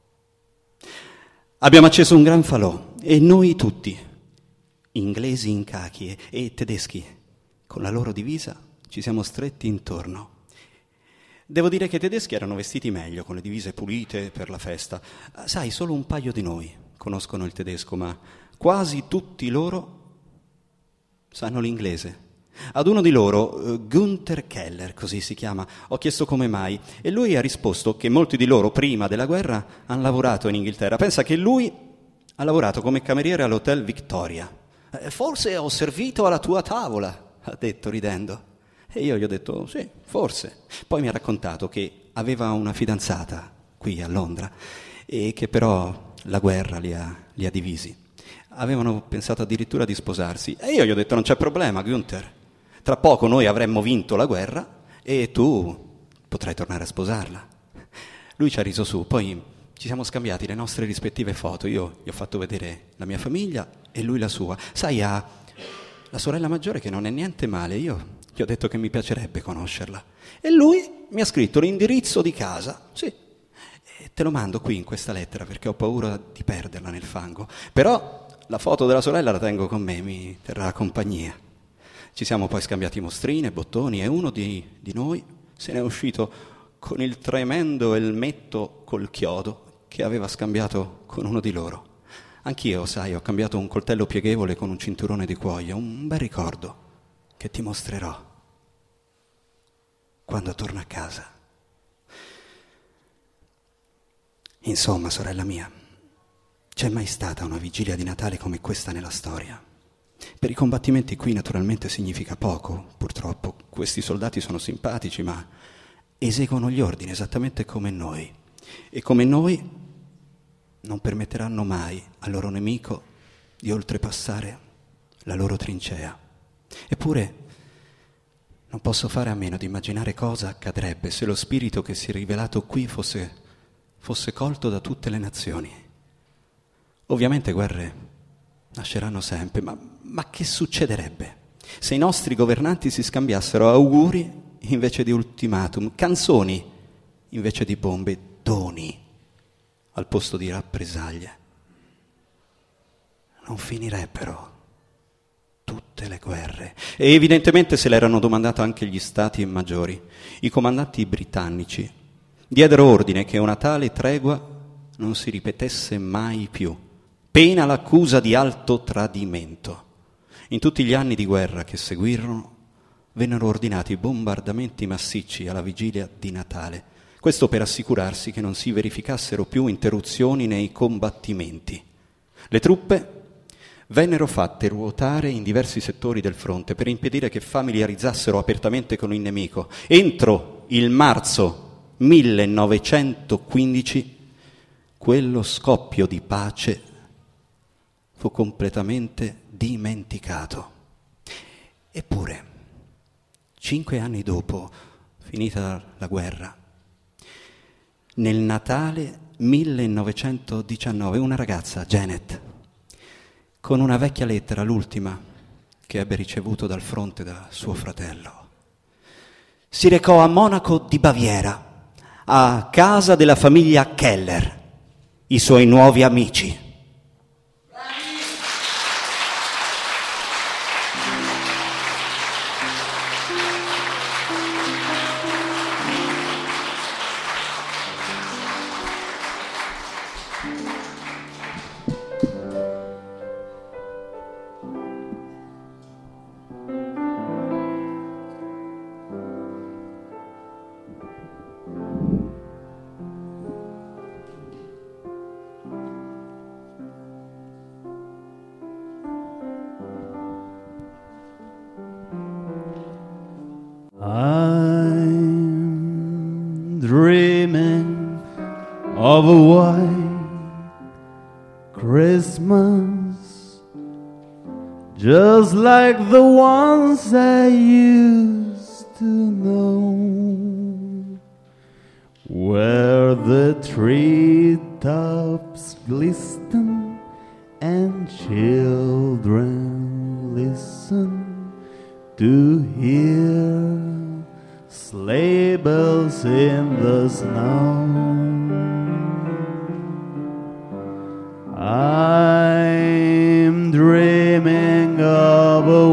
Abbiamo acceso un gran falò e noi tutti, inglesi in cachi e, e tedeschi con la loro divisa, ci siamo stretti intorno. Devo dire che i tedeschi erano vestiti meglio, con le divise pulite per la festa. Sai, solo un paio di noi conoscono il tedesco, ma quasi tutti loro sanno l'inglese. Ad uno di loro, Günther Keller, così si chiama, ho chiesto come mai, e lui ha risposto che molti di loro prima della guerra hanno lavorato in Inghilterra. Pensa che lui ha lavorato come cameriere all'Hotel Victoria. Forse ho servito alla tua tavola, ha detto ridendo. E io gli ho detto sì, forse. Poi mi ha raccontato che aveva una fidanzata qui a Londra e che però la guerra li ha, li ha divisi. Avevano pensato addirittura di sposarsi. E io gli ho detto non c'è problema, Günther. Tra poco noi avremmo vinto la guerra e tu potrai tornare a sposarla. Lui ci ha riso su, poi ci siamo scambiati le nostre rispettive foto. Io gli ho fatto vedere la mia famiglia e lui la sua. Sai, ha la sorella maggiore che non è niente male. Io gli ho detto che mi piacerebbe conoscerla. E lui mi ha scritto l'indirizzo di casa. Sì, e te lo mando qui in questa lettera perché ho paura di perderla nel fango. Però la foto della sorella la tengo con me, mi terrà compagnia. Ci siamo poi scambiati mostrine, bottoni e uno di, di noi se ne è uscito con il tremendo elmetto col chiodo che aveva scambiato con uno di loro. Anch'io, sai, ho cambiato un coltello pieghevole con un cinturone di cuoio, un bel ricordo che ti mostrerò quando torno a casa. Insomma, sorella mia, c'è mai stata una vigilia di Natale come questa nella storia? Per i combattimenti qui naturalmente significa poco, purtroppo. Questi soldati sono simpatici, ma eseguono gli ordini esattamente come noi. E come noi non permetteranno mai al loro nemico di oltrepassare la loro trincea. Eppure non posso fare a meno di immaginare cosa accadrebbe se lo spirito che si è rivelato qui fosse, fosse colto da tutte le nazioni. Ovviamente guerre nasceranno sempre, ma, ma che succederebbe se i nostri governanti si scambiassero auguri invece di ultimatum, canzoni invece di bombe, doni al posto di rappresaglie? Non finirebbero tutte le guerre. E evidentemente se l'erano domandato anche gli stati maggiori. I comandanti britannici diedero ordine che una tale tregua non si ripetesse mai più, pena l'accusa di alto tradimento. In tutti gli anni di guerra che seguirono vennero ordinati bombardamenti massicci alla vigilia di Natale, questo per assicurarsi che non si verificassero più interruzioni nei combattimenti. Le truppe vennero fatte ruotare in diversi settori del fronte per impedire che familiarizzassero apertamente con il nemico. Entro il marzo millenovecentoquindici quello scoppio di pace fu completamente dimenticato. Eppure, cinque anni dopo, finita la guerra, nel Natale millenovecentodiciannove, una ragazza, Janet, con una vecchia lettera, l'ultima che ebbe ricevuto dal fronte da suo fratello, si recò a Monaco di Baviera, a casa della famiglia Keller, i suoi nuovi amici. I'm dreaming of a white Christmas, just like the ones I used to know, where the treetops glisten and children listen to hear sleigh bells in the snow. I'm dreaming of a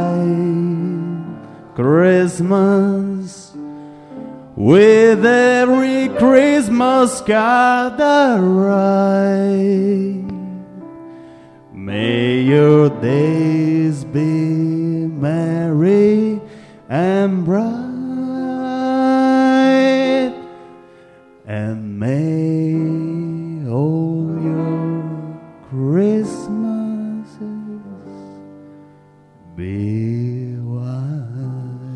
white Christmas, with every Christmas card I write. May your days be merry and bright, and may all your Christmases be white.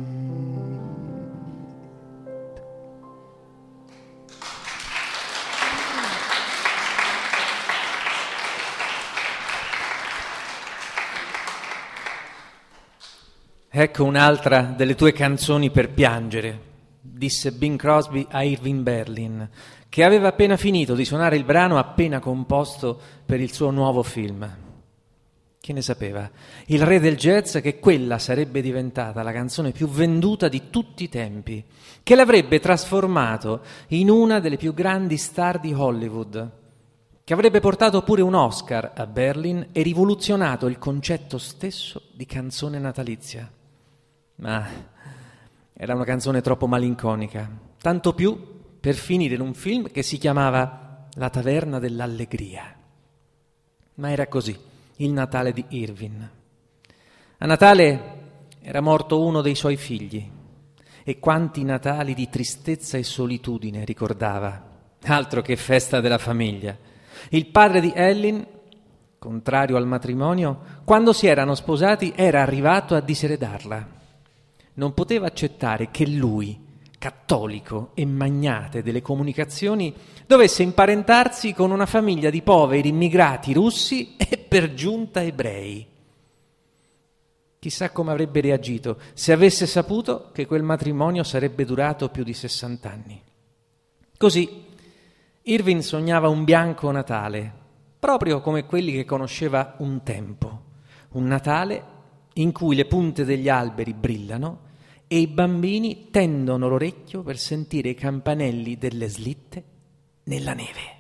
Ecco un'altra delle tue canzoni per piangere, disse Bing Crosby a Irving Berlin, che aveva appena finito di suonare il brano appena composto per il suo nuovo film. Che ne sapeva il re del jazz che quella sarebbe diventata la canzone più venduta di tutti i tempi, che l'avrebbe trasformato in una delle più grandi star di Hollywood, che avrebbe portato pure un Oscar a Berlin e rivoluzionato il concetto stesso di canzone natalizia. Ma era una canzone troppo malinconica, tanto più per finire in un film che si chiamava La taverna dell'allegria. Ma era così, il Natale di Irving. A Natale era morto uno dei suoi figli, e quanti Natali di tristezza e solitudine ricordava, altro che festa della famiglia. Il padre di Ellen, contrario al matrimonio, quando si erano sposati era arrivato a diseredarla. Non poteva accettare che lui, cattolico e magnate delle comunicazioni, dovesse imparentarsi con una famiglia di poveri immigrati russi e per giunta ebrei. Chissà come avrebbe reagito se avesse saputo che quel matrimonio sarebbe durato più di sessanta anni. Così Irving sognava un bianco Natale, proprio come quelli che conosceva un tempo, un Natale in cui le punte degli alberi brillano e i bambini tendono l'orecchio per sentire i campanelli delle slitte nella neve.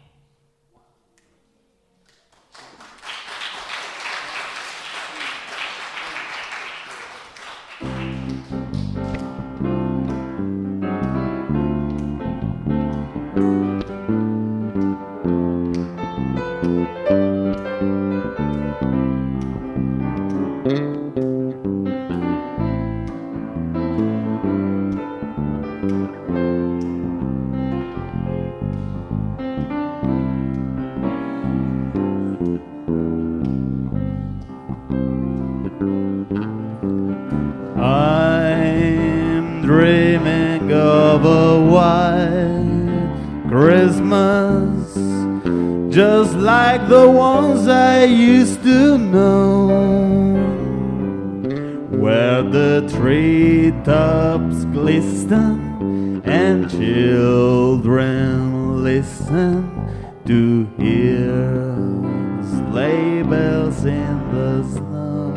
I'm dreaming of a white Christmas, just like the ones I used to know, where the treetops glisten and children listen to hear sleigh bells in the snow.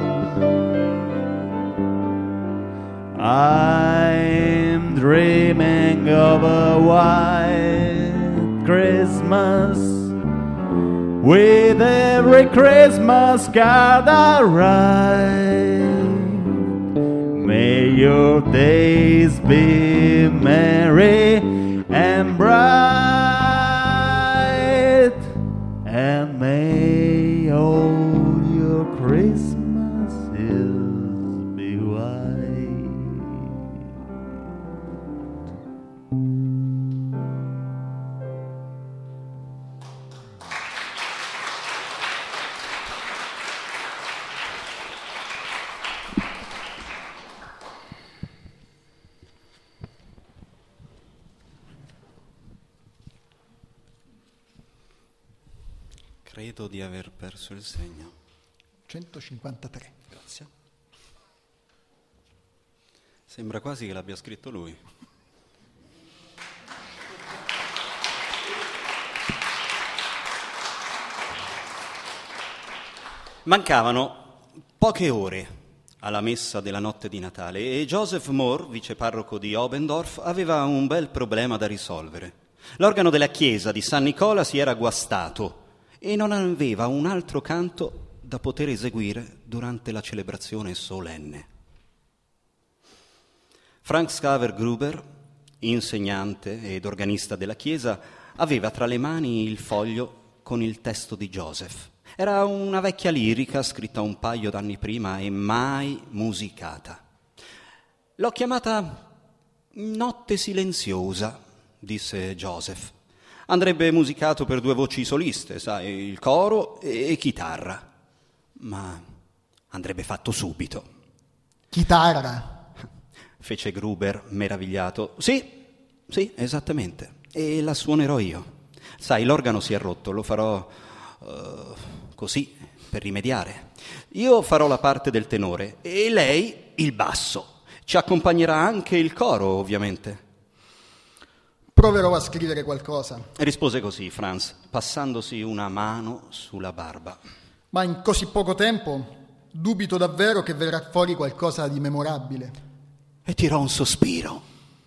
I'm dreaming of a white Christmas, with every Christmas card I write. May your days be merry and bright, and may all your Christmases be white. Credo di aver perso il segno. centocinquantatré. Grazie. Sembra quasi che l'abbia scritto lui. Mancavano poche ore alla messa della notte di Natale e Joseph Moore, viceparroco di Obendorf, aveva un bel problema da risolvere. L'organo della chiesa di San Nicola si era guastato e non aveva un altro canto da poter eseguire durante la celebrazione solenne. Franz Xaver Gruber, insegnante ed organista della chiesa, aveva tra le mani il foglio con il testo di Joseph. Era una vecchia lirica scritta un paio d'anni prima e mai musicata. L'ho chiamata Notte silenziosa, disse Joseph. Andrebbe musicato per due voci soliste, sai, il coro e chitarra. Ma andrebbe fatto subito. Chitarra? Fece Gruber, meravigliato. Sì, sì, esattamente. E la suonerò io. Sai, l'organo si è rotto, lo farò uh, così, per rimediare. Io farò la parte del tenore e lei il basso. Ci accompagnerà anche il coro, ovviamente. Proverò a scrivere qualcosa. Rispose così Franz, passandosi una mano sulla barba. Ma in così poco tempo dubito davvero che verrà fuori qualcosa di memorabile. E tirò un sospiro.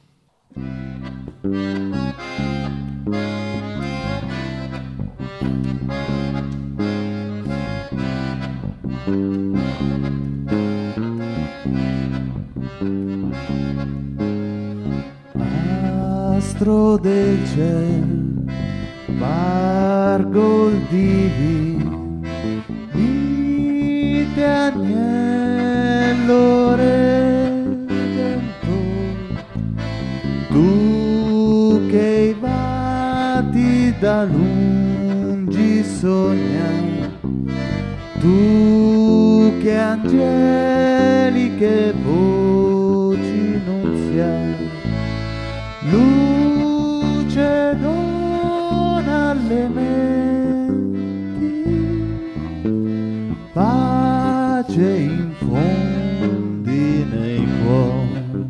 Astro del ciel, Vargol divin, dite agnello redentor, tu che i vati da lungi sognai, tu che angeliche voci nunziai, luce dona alle menti, pace infondi nei cuori.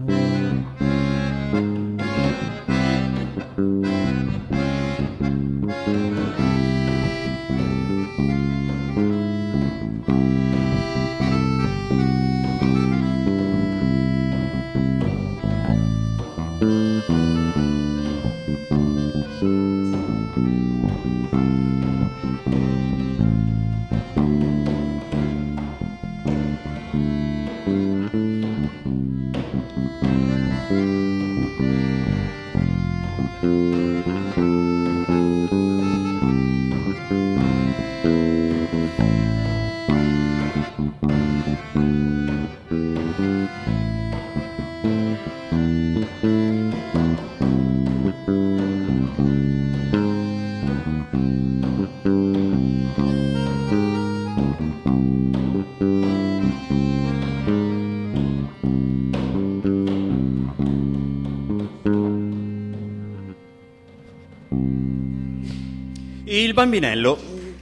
Il bambinello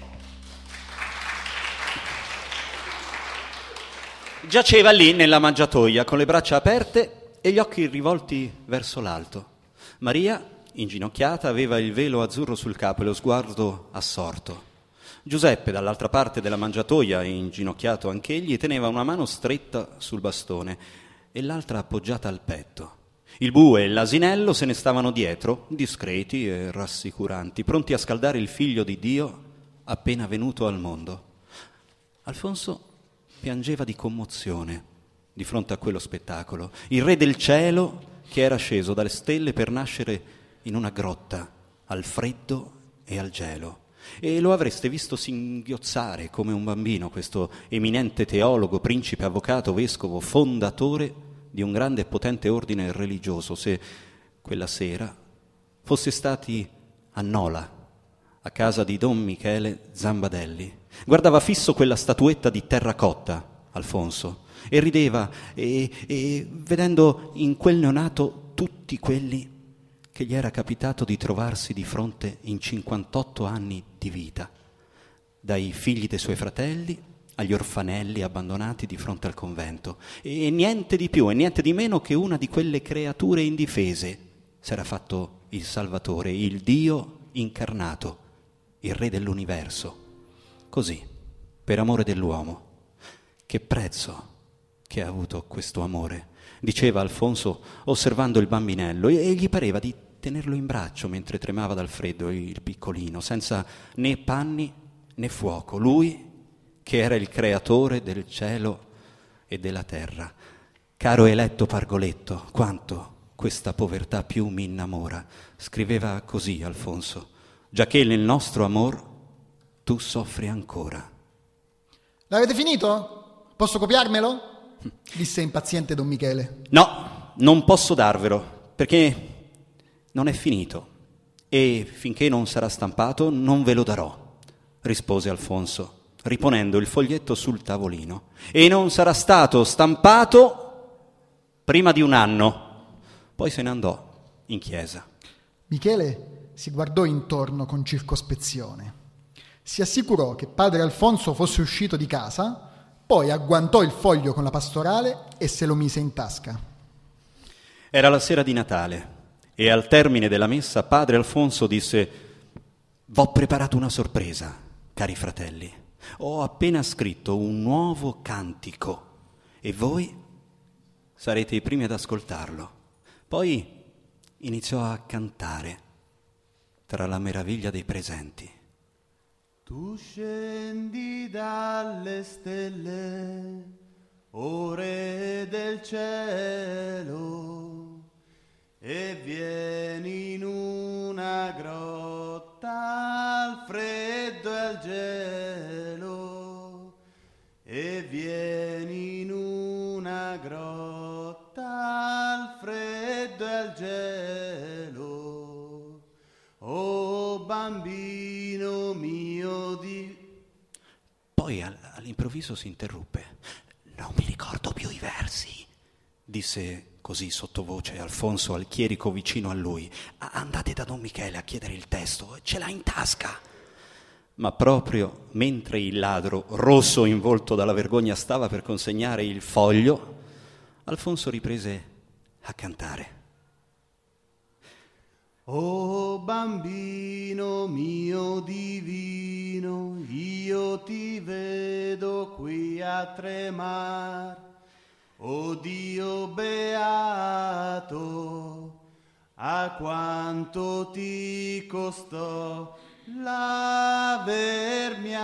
giaceva lì nella mangiatoia con le braccia aperte e gli occhi rivolti verso l'alto. Maria, inginocchiata, aveva il velo azzurro sul capo e lo sguardo assorto. Giuseppe, dall'altra parte della mangiatoia, inginocchiato anch'egli, teneva una mano stretta sul bastone e l'altra appoggiata al petto. Il bue e l'asinello se ne stavano dietro, discreti e rassicuranti, pronti a scaldare il figlio di Dio appena venuto al mondo. Alfonso piangeva di commozione di fronte a quello spettacolo. Il re del cielo che era sceso dalle stelle per nascere in una grotta, al freddo e al gelo. E lo avreste visto singhiozzare come un bambino, questo eminente teologo, principe, avvocato, vescovo, fondatore di un grande e potente ordine religioso, se quella sera fosse stati a Nola, a casa di Don Michele Zambadelli. Guardava fisso quella statuetta di terracotta, Alfonso, e rideva, e, e vedendo in quel neonato tutti quelli che gli era capitato di trovarsi di fronte in cinquantotto anni di vita. dai figli dei suoi fratelli agli orfanelli abbandonati di fronte al convento, e niente di più e niente di meno che una di quelle creature indifese s'era fatto il Salvatore, il Dio incarnato, il Re dell'universo. Così, per amore dell'uomo. Che prezzo che ha avuto questo amore, diceva Alfonso osservando il bambinello, e gli pareva di tenerlo in braccio mentre tremava dal freddo il piccolino, senza né panni né fuoco. Lui che era il creatore del cielo e della terra. Caro eletto Pargoletto, quanto questa povertà più mi innamora. Scriveva così Alfonso: giacché nel nostro amor tu soffri ancora. L'avete finito? Posso copiarmelo? Disse impaziente Don Michele. No, non posso darvelo, perché non è finito, e finché non sarà stampato non ve lo darò, rispose Alfonso, riponendo il foglietto sul tavolino. E non sarà stato stampato prima di un anno. Poi se ne andò in chiesa. Michele si guardò intorno con circospezione. Si assicurò che padre Alfonso fosse uscito di casa, poi agguantò il foglio con la pastorale e se lo mise in tasca. Era la sera di Natale e al termine della messa padre Alfonso disse: «V'ho preparato una sorpresa, cari fratelli. Ho appena scritto un nuovo cantico e voi sarete i primi ad ascoltarlo». Poi iniziò a cantare tra la meraviglia dei presenti. Tu scendi dalle stelle, o Re del cielo, e vieni in una grotta al freddo e al gelo, e vieni in una grotta al freddo e al gelo, o bambino mio di... Poi all'improvviso si interruppe. «Non mi ricordo più i versi», disse così sottovoce Alfonso al chierico vicino a lui. «Andate da Don Michele a chiedere il testo, ce l'ha in tasca». Ma proprio mentre il ladro, rosso in volto dalla vergogna, stava per consegnare il foglio, Alfonso riprese a cantare. O bambino mio divino, io ti vedo qui a tremar. O Dio beato, a quanto ti costò l'avermi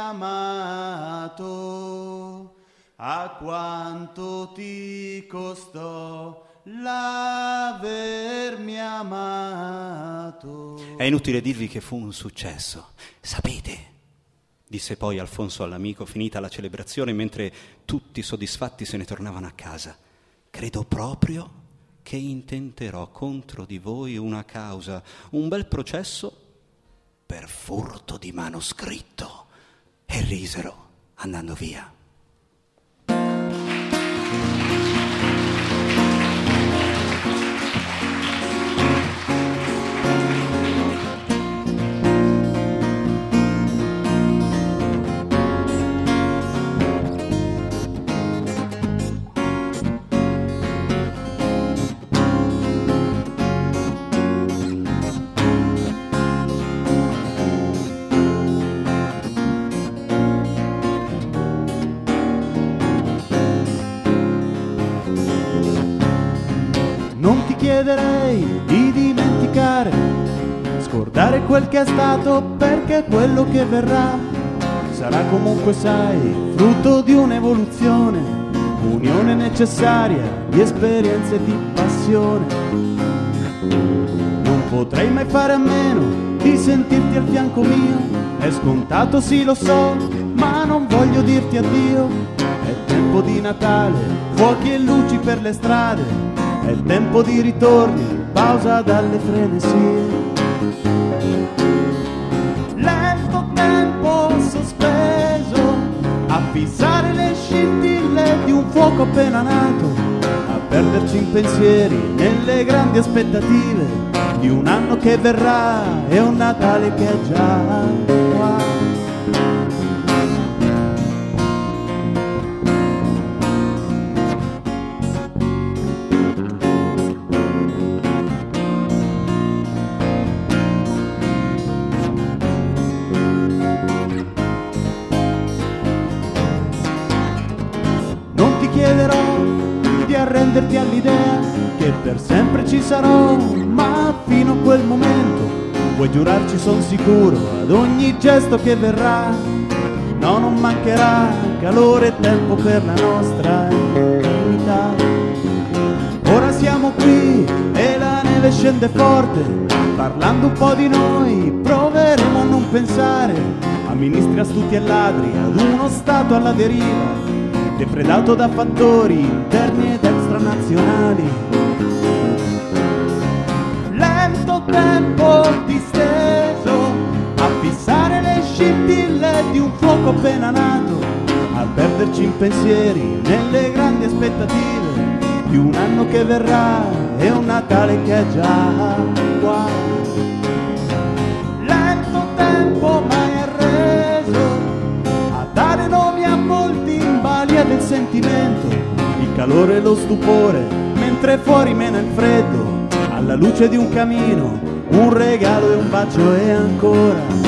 amato, a quanto ti costò l'avermi amato. È inutile dirvi che fu un successo. Sapete, disse poi Alfonso all'amico finita la celebrazione, mentre tutti soddisfatti se ne tornavano a casa, credo proprio che intenterò contro di voi una causa, un bel processo per furto di manoscritto. E risero andando via. Chiederei di dimenticare, scordare quel che è stato, perché quello che verrà sarà comunque, sai, frutto di un'evoluzione, unione necessaria di esperienze e di passione. Non potrei mai fare a meno di sentirti al fianco mio, è scontato sì lo so, ma non voglio dirti addio. È tempo di Natale, fuochi e luci per le strade, è tempo di ritorni, pausa dalle frenesie. Lento tempo sospeso a fissare le scintille di un fuoco appena nato, a perderci in pensieri nelle grandi aspettative di un anno che verrà e un Natale che è già qua. arrenderti all'idea che per sempre ci sarò, ma fino a quel momento puoi giurarci, son sicuro, ad ogni gesto che verrà. No, non mancherà calore e tempo per la nostra intimità. Ora siamo qui e la neve scende forte, parlando un po' di noi proveremo a non pensare a ministri astuti e ladri, ad uno stato alla deriva, depredato da fattori interni ed extranazionali. Lento tempo disteso a fissare le scintille di un fuoco appena nato, a perderci in pensieri nelle grandi aspettative di un anno che verrà e un Natale che è già qua. Lento tempo mai è reso a dare nomi a volti in balia del sentimento, il calore e lo stupore mentre fuori mena il freddo, alla luce di un camino, un regalo e un bacio e ancora.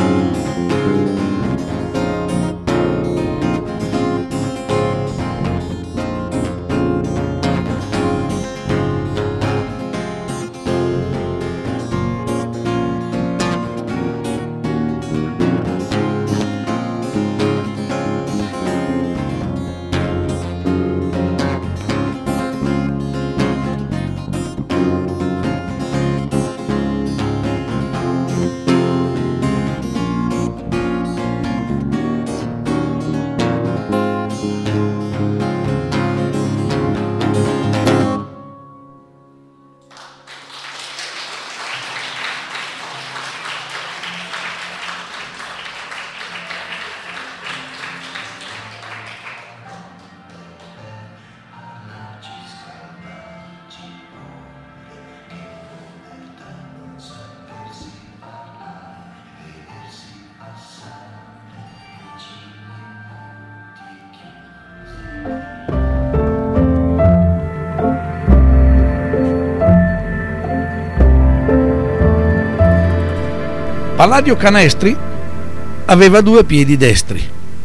Palladio Canestri aveva due piedi destri,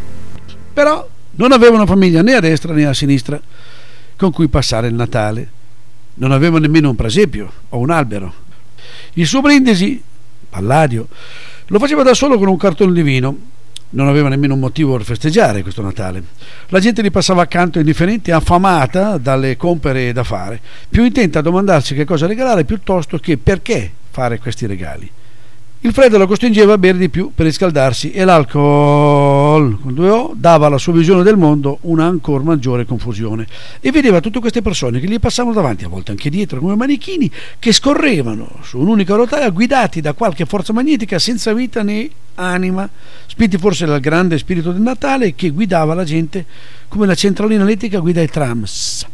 però non aveva una famiglia né a destra né a sinistra con cui passare il Natale. Non aveva nemmeno un presepio o un albero. Il suo brindisi, Palladio, lo faceva da solo con un cartone di vino. Non aveva nemmeno un motivo per festeggiare questo Natale. La gente gli passava accanto indifferente, affamata dalle compere da fare, più intenta a domandarsi che cosa regalare piuttosto che perché fare questi regali. Il freddo lo costringeva a bere di più per riscaldarsi e l'alcol, con due O, dava alla sua visione del mondo una ancora maggiore confusione, e vedeva tutte queste persone che gli passavano davanti, a volte anche dietro, come manichini che scorrevano su un'unica rotaia, guidati da qualche forza magnetica senza vita né anima, spinti forse dal grande spirito del Natale che guidava la gente come la centralina elettrica guida i tram. È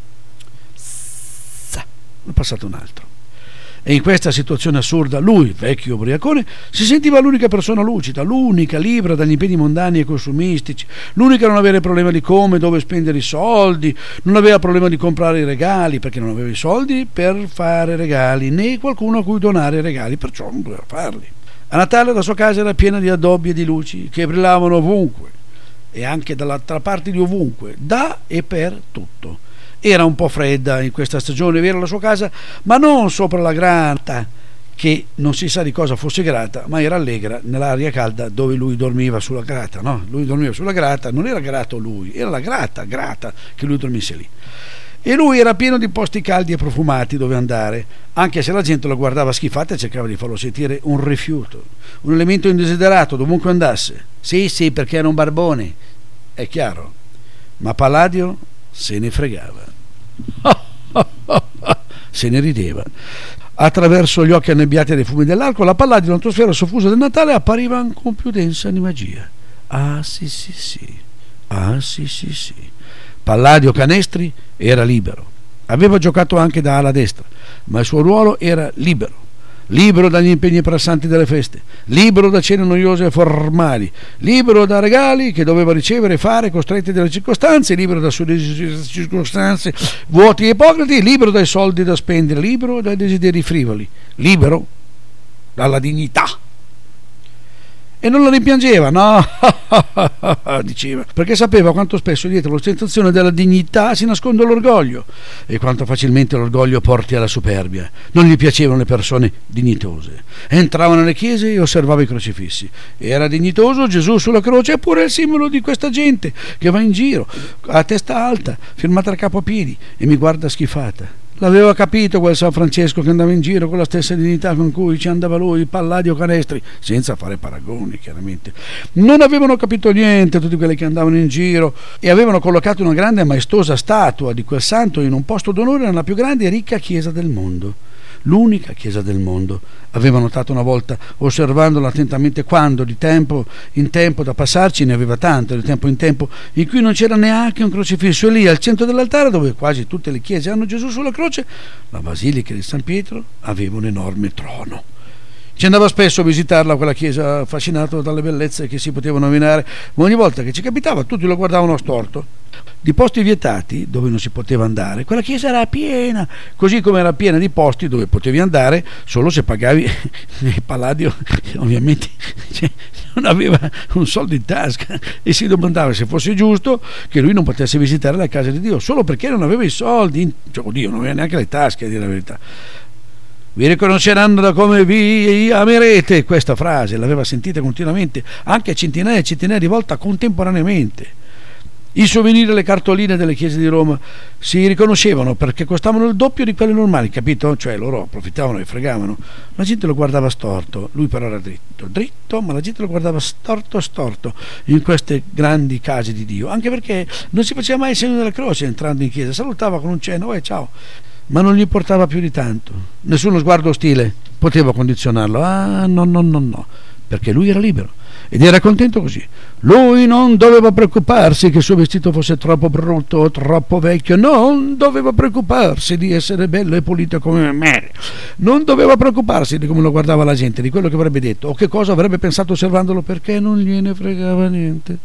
passato un altro. E in questa situazione assurda lui, vecchio ubriacone, si sentiva l'unica persona lucida, l'unica libera dagli impegni mondani e consumistici, l'unica a non avere problema di come e dove spendere i soldi, non aveva problema di comprare i regali perché non aveva i soldi per fare regali, né qualcuno a cui donare i regali, perciò non poteva farli. A Natale la sua casa era piena di addobbi e di luci che brillavano ovunque e anche dall'altra parte di ovunque, da e per tutto. Era un po' fredda in questa stagione, vera la sua casa, ma non sopra la grata, che non si sa di cosa fosse grata, ma era allegra nell'aria calda dove lui dormiva sulla grata, no? Lui dormiva sulla grata, non era grato lui, era la grata, grata che lui dormisse lì. E lui era pieno di posti caldi e profumati dove andare, anche se la gente lo guardava schifata e cercava di farlo sentire un rifiuto, un elemento indesiderato dovunque andasse. Sì, sì, perché era un barbone, è chiaro, ma Palladio se ne fregava. Se ne rideva. Attraverso gli occhi annebbiati dai fumi dell'alcol, a Palladio l'atmosfera soffusa del Natale appariva ancora più densa di magia. Ah sì sì sì, ah sì sì sì. Palladio Canestri era libero. Aveva giocato anche da ala destra, ma il suo ruolo era libero. Libero dagli impegni pressanti delle feste, libero da cene noiose e formali, libero da regali che doveva ricevere e fare costretti dalle circostanze, libero da circostanze vuoti e ipocriti, libero dai soldi da spendere, libero dai desideri frivoli, libero dalla dignità. e non la rimpiangeva, no, diceva, perché sapeva quanto spesso dietro l'ostentazione della dignità si nasconde l'orgoglio e quanto facilmente l'orgoglio porti alla superbia. Non gli piacevano le persone dignitose. Entrava nelle chiese e osservava i crocifissi. Era dignitoso Gesù sulla croce, eppure è il simbolo di questa gente che va in giro a testa alta, firmata da capo a piedi, e mi guarda schifata. L'aveva capito quel San Francesco che andava in giro con la stessa dignità con cui ci andava lui, Palladio Canestri, senza fare paragoni chiaramente. Non avevano capito niente tutti quelli che andavano in giro e avevano collocato una grande e maestosa statua di quel santo in un posto d'onore nella più grande e ricca chiesa del mondo. L'unica chiesa del mondo. Aveva notato una volta, osservandola attentamente, quando di tempo in tempo da passarci ne aveva tanto, di tempo in tempo, in cui non c'era neanche un crocifisso, e lì al centro dell'altare, dove quasi tutte le chiese hanno Gesù sulla croce, la basilica di San Pietro aveva un enorme trono. Ci andava spesso a visitarla, quella chiesa, affascinato dalle bellezze che si potevano nominare, ma ogni volta che ci capitava tutti lo guardavano storto. Di posti vietati dove non si poteva andare, quella chiesa era piena, così come era piena di posti dove potevi andare solo se pagavi. Palladio ovviamente cioè, non aveva un soldo in tasca e si domandava se fosse giusto che lui non potesse visitare la casa di Dio solo perché non aveva i soldi, cioè, oddio, non aveva neanche le tasche, a dire la verità. Vi riconosceranno da come vi amerete. Questa frase l'aveva sentita continuamente, anche centinaia e centinaia di volte contemporaneamente. I souvenir e le cartoline delle chiese di Roma si riconoscevano perché costavano il doppio di quelle normali, capito? Cioè loro approfittavano e fregavano. La gente lo guardava storto, lui però era dritto, dritto, ma la gente lo guardava storto, storto in queste grandi case di Dio, anche perché non si faceva mai il segno della croce entrando in chiesa, salutava con un cenno, e ciao. Ma non gli importava più di tanto. Nessuno sguardo ostile poteva condizionarlo. Ah, no, no, no, no, perché lui era libero ed era contento così. Lui non doveva preoccuparsi che il suo vestito fosse troppo brutto o troppo vecchio, non doveva preoccuparsi di essere bello e pulito come me, non doveva preoccuparsi di come lo guardava la gente, di quello che avrebbe detto o che cosa avrebbe pensato osservandolo, perché non gliene fregava niente.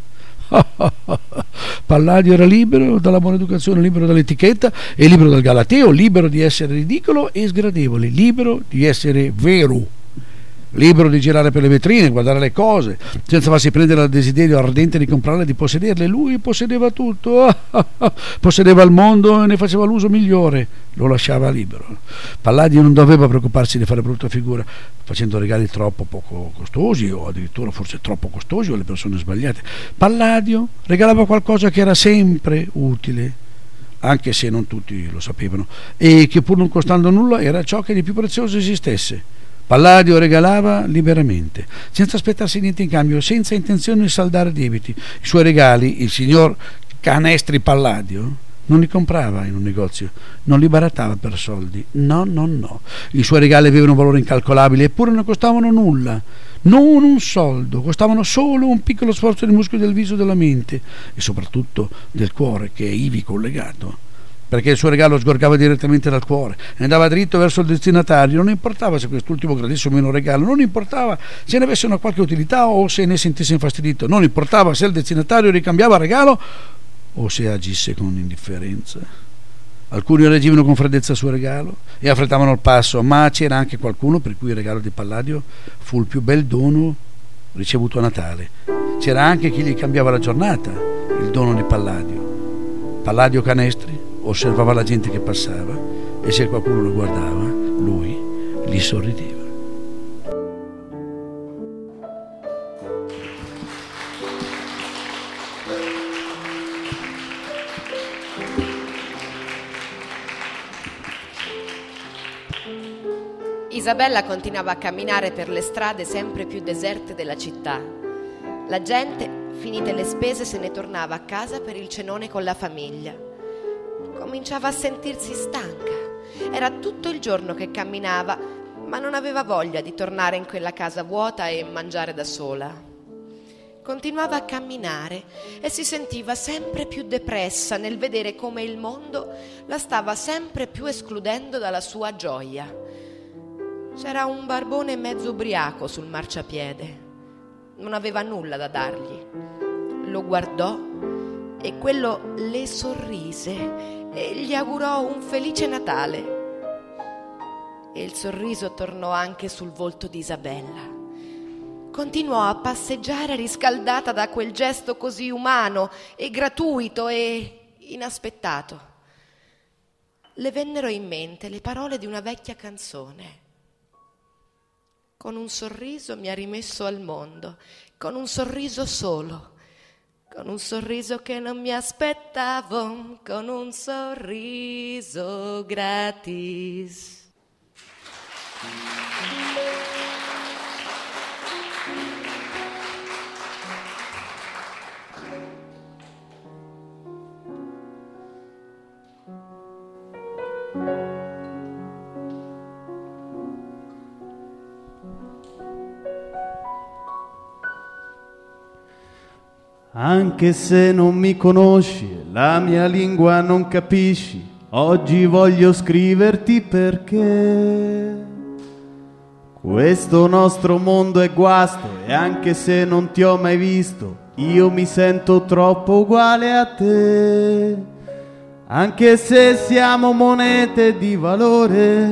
Palladio era libero dalla buona educazione, libero dall'etichetta e libero dal galateo, libero di essere ridicolo e sgradevole, libero di essere vero, libero di girare per le vetrine, guardare le cose senza farsi prendere dal desiderio ardente di comprarle e di possederle. Lui possedeva tutto, possedeva il mondo e ne faceva l'uso migliore, lo lasciava libero. Palladio non doveva preoccuparsi di fare brutta figura facendo regali troppo poco costosi o addirittura forse troppo costosi alle persone sbagliate. Palladio regalava qualcosa che era sempre utile, anche se non tutti lo sapevano, e che pur non costando nulla era ciò che di più prezioso esistesse. Palladio regalava liberamente, senza aspettarsi niente in cambio, senza intenzione di saldare debiti. I suoi regali, il signor Canestri Palladio, non li comprava in un negozio, non li barattava per soldi, no, no, no. I suoi regali avevano un valore incalcolabile, eppure non costavano nulla, non un soldo, costavano solo un piccolo sforzo dei muscoli del viso e della mente, e soprattutto del cuore che è ivi collegato, perché il suo regalo sgorgava direttamente dal cuore e andava dritto verso il destinatario. Non importava se quest'ultimo gradisse o meno regalo, non importava se ne avesse una qualche utilità o se ne sentisse infastidito, non importava se il destinatario ricambiava regalo o se agisse con indifferenza. Alcuni reagivano con freddezza al suo regalo e affrettavano il passo, ma c'era anche qualcuno per cui il regalo di Palladio fu il più bel dono ricevuto a Natale. C'era anche chi gli cambiava la giornata, il dono di Palladio. Palladio Canestri osservava la gente che passava e se qualcuno lo guardava, lui gli sorrideva. Isabella continuava a camminare per le strade sempre più deserte della città. La gente, finite le spese, se ne tornava a casa per il cenone con la famiglia. Cominciava a sentirsi stanca. Era tutto il giorno che camminava, ma non aveva voglia di tornare in quella casa vuota e mangiare da sola. Continuava a camminare e si sentiva sempre più depressa nel vedere come il mondo la stava sempre più escludendo dalla sua gioia. C'era un barbone mezzo ubriaco sul marciapiede. Non aveva nulla da dargli. Lo guardò e quello le sorrise e gli augurò un felice Natale. E il sorriso tornò anche sul volto di Isabella. continuò a passeggiare riscaldata da quel gesto così umano e gratuito e inaspettato. Le vennero in mente le parole di una vecchia canzone. Con un sorriso mi ha rimesso al mondo, con un sorriso solo, con un sorriso che non mi aspettavo, con un sorriso gratis. Anche se non mi conosci, la mia lingua non capisci, oggi voglio scriverti perché questo nostro mondo è guasto e anche se non ti ho mai visto, io mi sento troppo uguale a te. Anche se siamo monete di valore,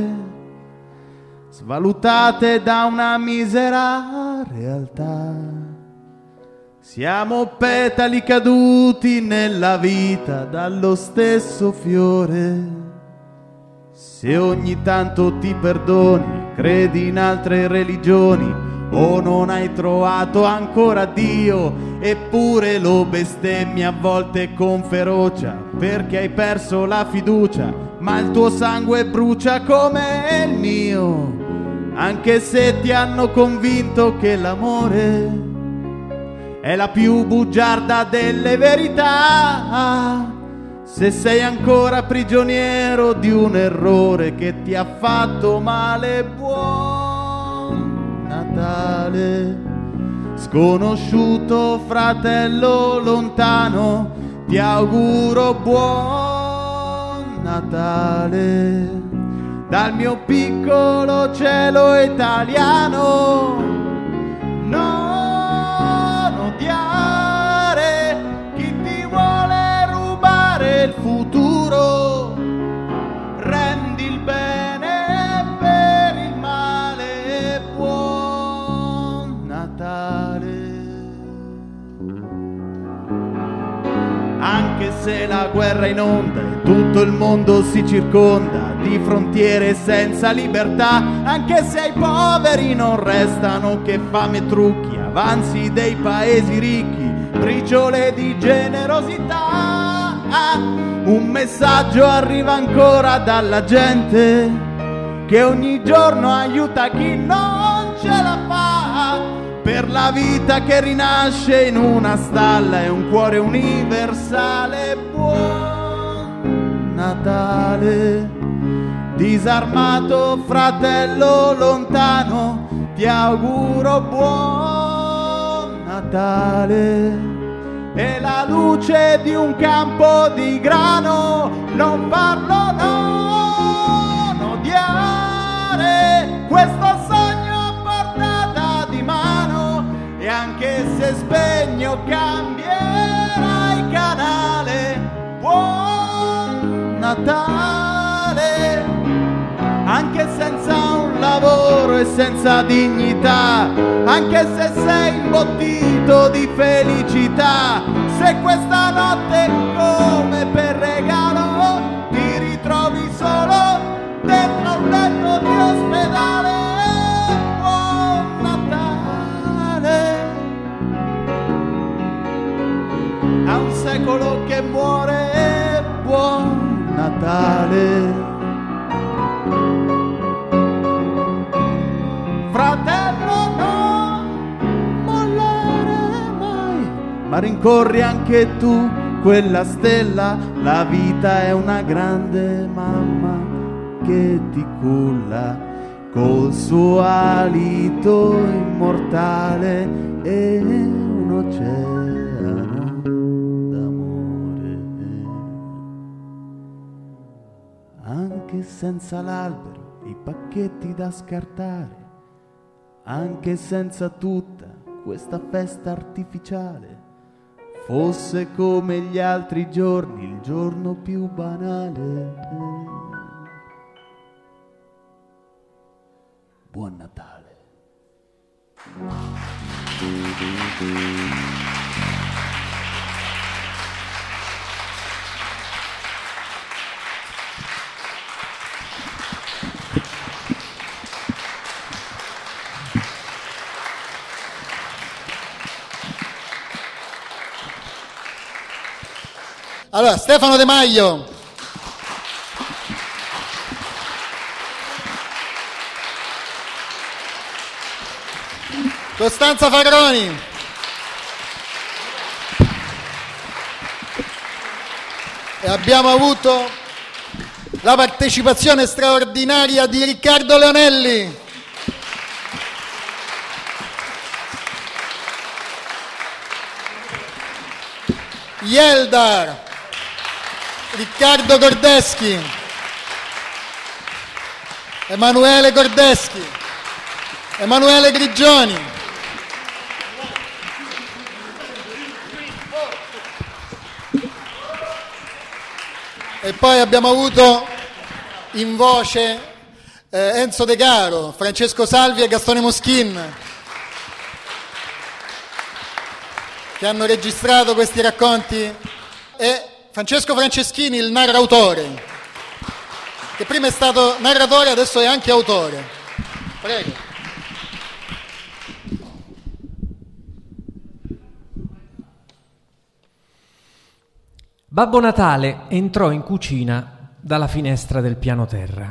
svalutate da una misera realtà. Siamo petali caduti nella vita dallo stesso fiore. Se ogni tanto ti perdoni, credi in altre religioni o non hai trovato ancora Dio, eppure lo bestemmi a volte con ferocia perché hai perso la fiducia, ma il tuo sangue brucia come il mio. Anche se ti hanno convinto che l'amore è la più bugiarda delle verità, se sei ancora prigioniero di un errore che ti ha fatto male, buon Natale. Sconosciuto fratello lontano, ti auguro buon Natale. Dal mio piccolo cielo italiano, non odiare chi ti vuole rubare il futuro, rendi il bene per il male, buon Natale. Anche se la guerra è in onda e tutto il mondo si circonda di frontiere senza libertà, anche se ai poveri non restano che fame e trucchi, avanzi dei paesi ricchi, briciole di generosità, un messaggio arriva ancora dalla gente che ogni giorno aiuta chi non ce la fa. Per la vita che rinasce in una stalla e un cuore universale, buon Natale. Disarmato fratello lontano, ti auguro buon Natale. E la luce di un campo di grano, non parlo, non odiare questo sogno a portata di mano, e anche se spegno cambierai canale, buon Natale. Anche senza un lavoro e senza dignità, anche se sei imbottito di felicità, se questa notte come per regalo ti ritrovi solo dentro un letto di ospedale, buon Natale. A un secolo che muore, buon Natale. Fratello, non mollare mai, ma rincorri anche tu quella stella. La vita è una grande mamma che ti culla col suo alito immortale e un oceano d'amore. Anche senza l'albero, i pacchetti da scartare, anche senza tutta questa festa artificiale, fosse come gli altri giorni, il giorno più banale. Buon Natale. Allora, Stefano De Maglio. Costanza Fagroni. E abbiamo avuto la partecipazione straordinaria di Riccardo Leonelli. Yeldar, Riccardo Gordeschi, Emanuele Gordeschi, Emanuele Grigioni, e poi abbiamo avuto in voce eh, Enzo De Caro, Francesco Salvi e Gastone Moschin, che hanno registrato questi racconti, e Francesco Franceschini, il narratore, che prima è stato narratore, adesso è anche autore. Prego. Babbo Natale entrò in cucina dalla finestra del piano terra.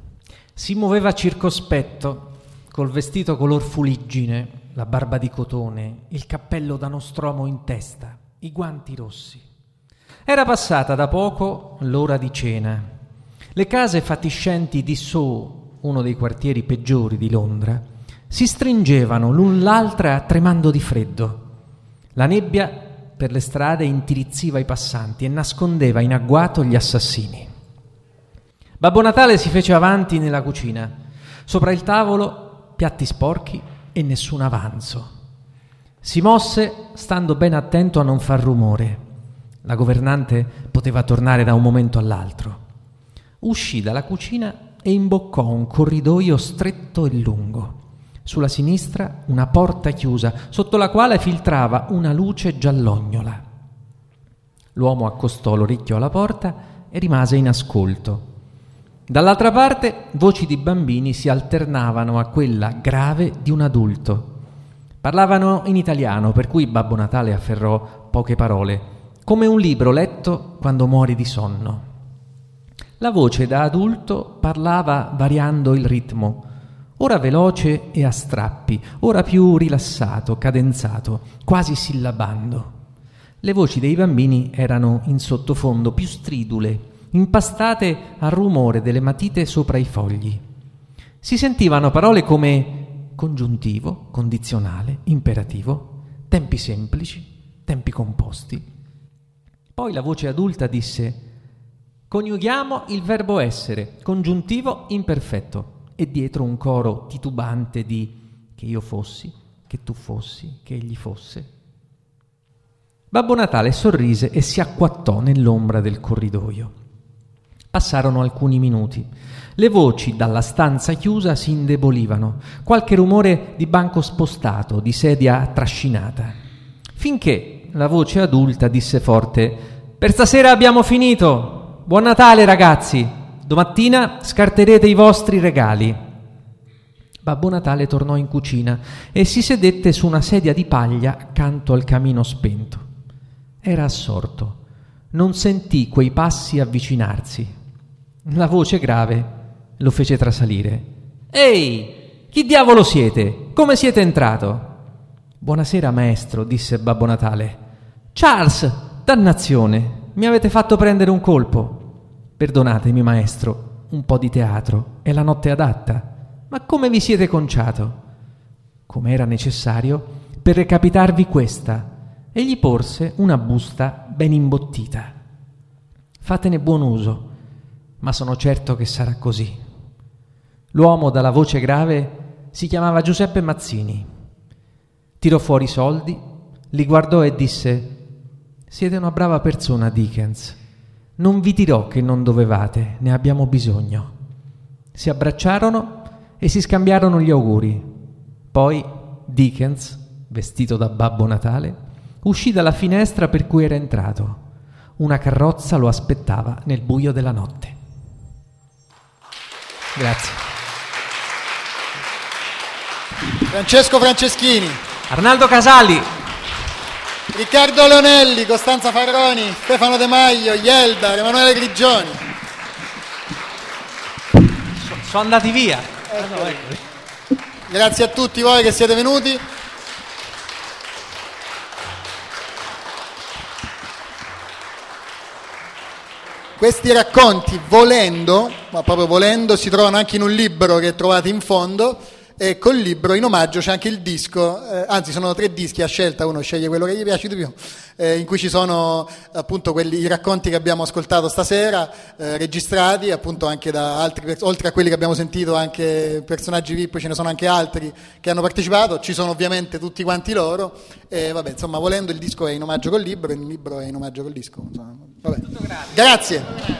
Si muoveva circospetto, col vestito color fuliggine, la barba di cotone, il cappello da nostromo in testa, i guanti rossi. Era passata da poco l'ora di cena. Le case fatiscenti di Soho, uno dei quartieri peggiori di Londra, si stringevano l'un l'altra tremando di freddo. La nebbia per le strade intirizziva i passanti e nascondeva in agguato gli assassini. Babbo Natale si fece avanti nella cucina. Sopra il tavolo piatti sporchi e nessun avanzo. Si mosse stando ben attento a non far rumore. La governante poteva tornare da un momento all'altro. Uscì dalla cucina e imboccò un corridoio stretto e lungo. Sulla sinistra una porta chiusa, sotto la quale filtrava una luce giallognola. L'uomo accostò l'orecchio alla porta e rimase in ascolto. Dall'altra parte voci di bambini si alternavano a quella grave di un adulto. Parlavano in italiano, per cui Babbo Natale afferrò poche parole, come un libro letto quando muori di sonno. La voce da adulto parlava variando il ritmo, ora veloce e a strappi, ora più rilassato, cadenzato, quasi sillabando. Le voci dei bambini erano in sottofondo, più stridule, impastate al rumore delle matite sopra i fogli. Si sentivano parole come congiuntivo, condizionale, imperativo, tempi semplici, tempi composti. Poi la voce adulta disse: coniughiamo il verbo essere, congiuntivo imperfetto, e dietro un coro titubante di che io fossi, che tu fossi, che egli fosse. Babbo Natale sorrise e si acquattò nell'ombra del corridoio. Passarono alcuni minuti. Le voci dalla stanza chiusa si indebolivano, qualche rumore di banco spostato, di sedia trascinata, finché la voce adulta disse forte: per stasera abbiamo finito, buon Natale ragazzi, domattina scarterete i vostri regali. Babbo Natale tornò in cucina e si sedette su una sedia di paglia accanto al camino spento. Era assorto, non sentì quei passi avvicinarsi. La voce grave lo fece trasalire. Ehi, chi diavolo siete? Come siete entrato? Buonasera maestro, disse Babbo Natale. Charles, dannazione, mi avete fatto prendere un colpo. Perdonatemi maestro, un po' di teatro, è la notte adatta. Ma come vi siete conciato? Come era necessario per recapitarvi questa, e gli porse una busta ben imbottita. Fatene buon uso, ma sono certo che sarà così. L'uomo dalla voce grave si chiamava Giuseppe Mazzini. Tirò fuori i soldi, li guardò e disse: siete una brava persona, Dickens. Non vi dirò che non dovevate, ne abbiamo bisogno. Si abbracciarono e si scambiarono gli auguri. Poi Dickens vestito da Babbo Natale, uscì dalla finestra per cui era entrato. Una carrozza lo aspettava nel buio della notte. Grazie. Francesco Franceschini, Arnaldo Casali, Riccardo Leonelli, Costanza Farroni, Stefano De Maglio, Yeldar, Emanuele Grigioni. sono andati via. Ecco. No, ecco. Grazie a tutti voi che siete venuti. Questi racconti, volendo, ma proprio volendo, si trovano anche in un libro che trovate in fondo, e col libro in omaggio c'è anche il disco, eh, anzi sono tre dischi a scelta, uno sceglie quello che gli piace di più, eh, in cui ci sono appunto quelli, i racconti che abbiamo ascoltato stasera, eh, registrati appunto anche da altri, oltre a quelli che abbiamo sentito anche personaggi V I P, ce ne sono anche altri che hanno partecipato, ci sono ovviamente tutti quanti loro, e vabbè, insomma, volendo il disco è in omaggio col libro, il libro è in omaggio col disco, insomma, vabbè. Grazie.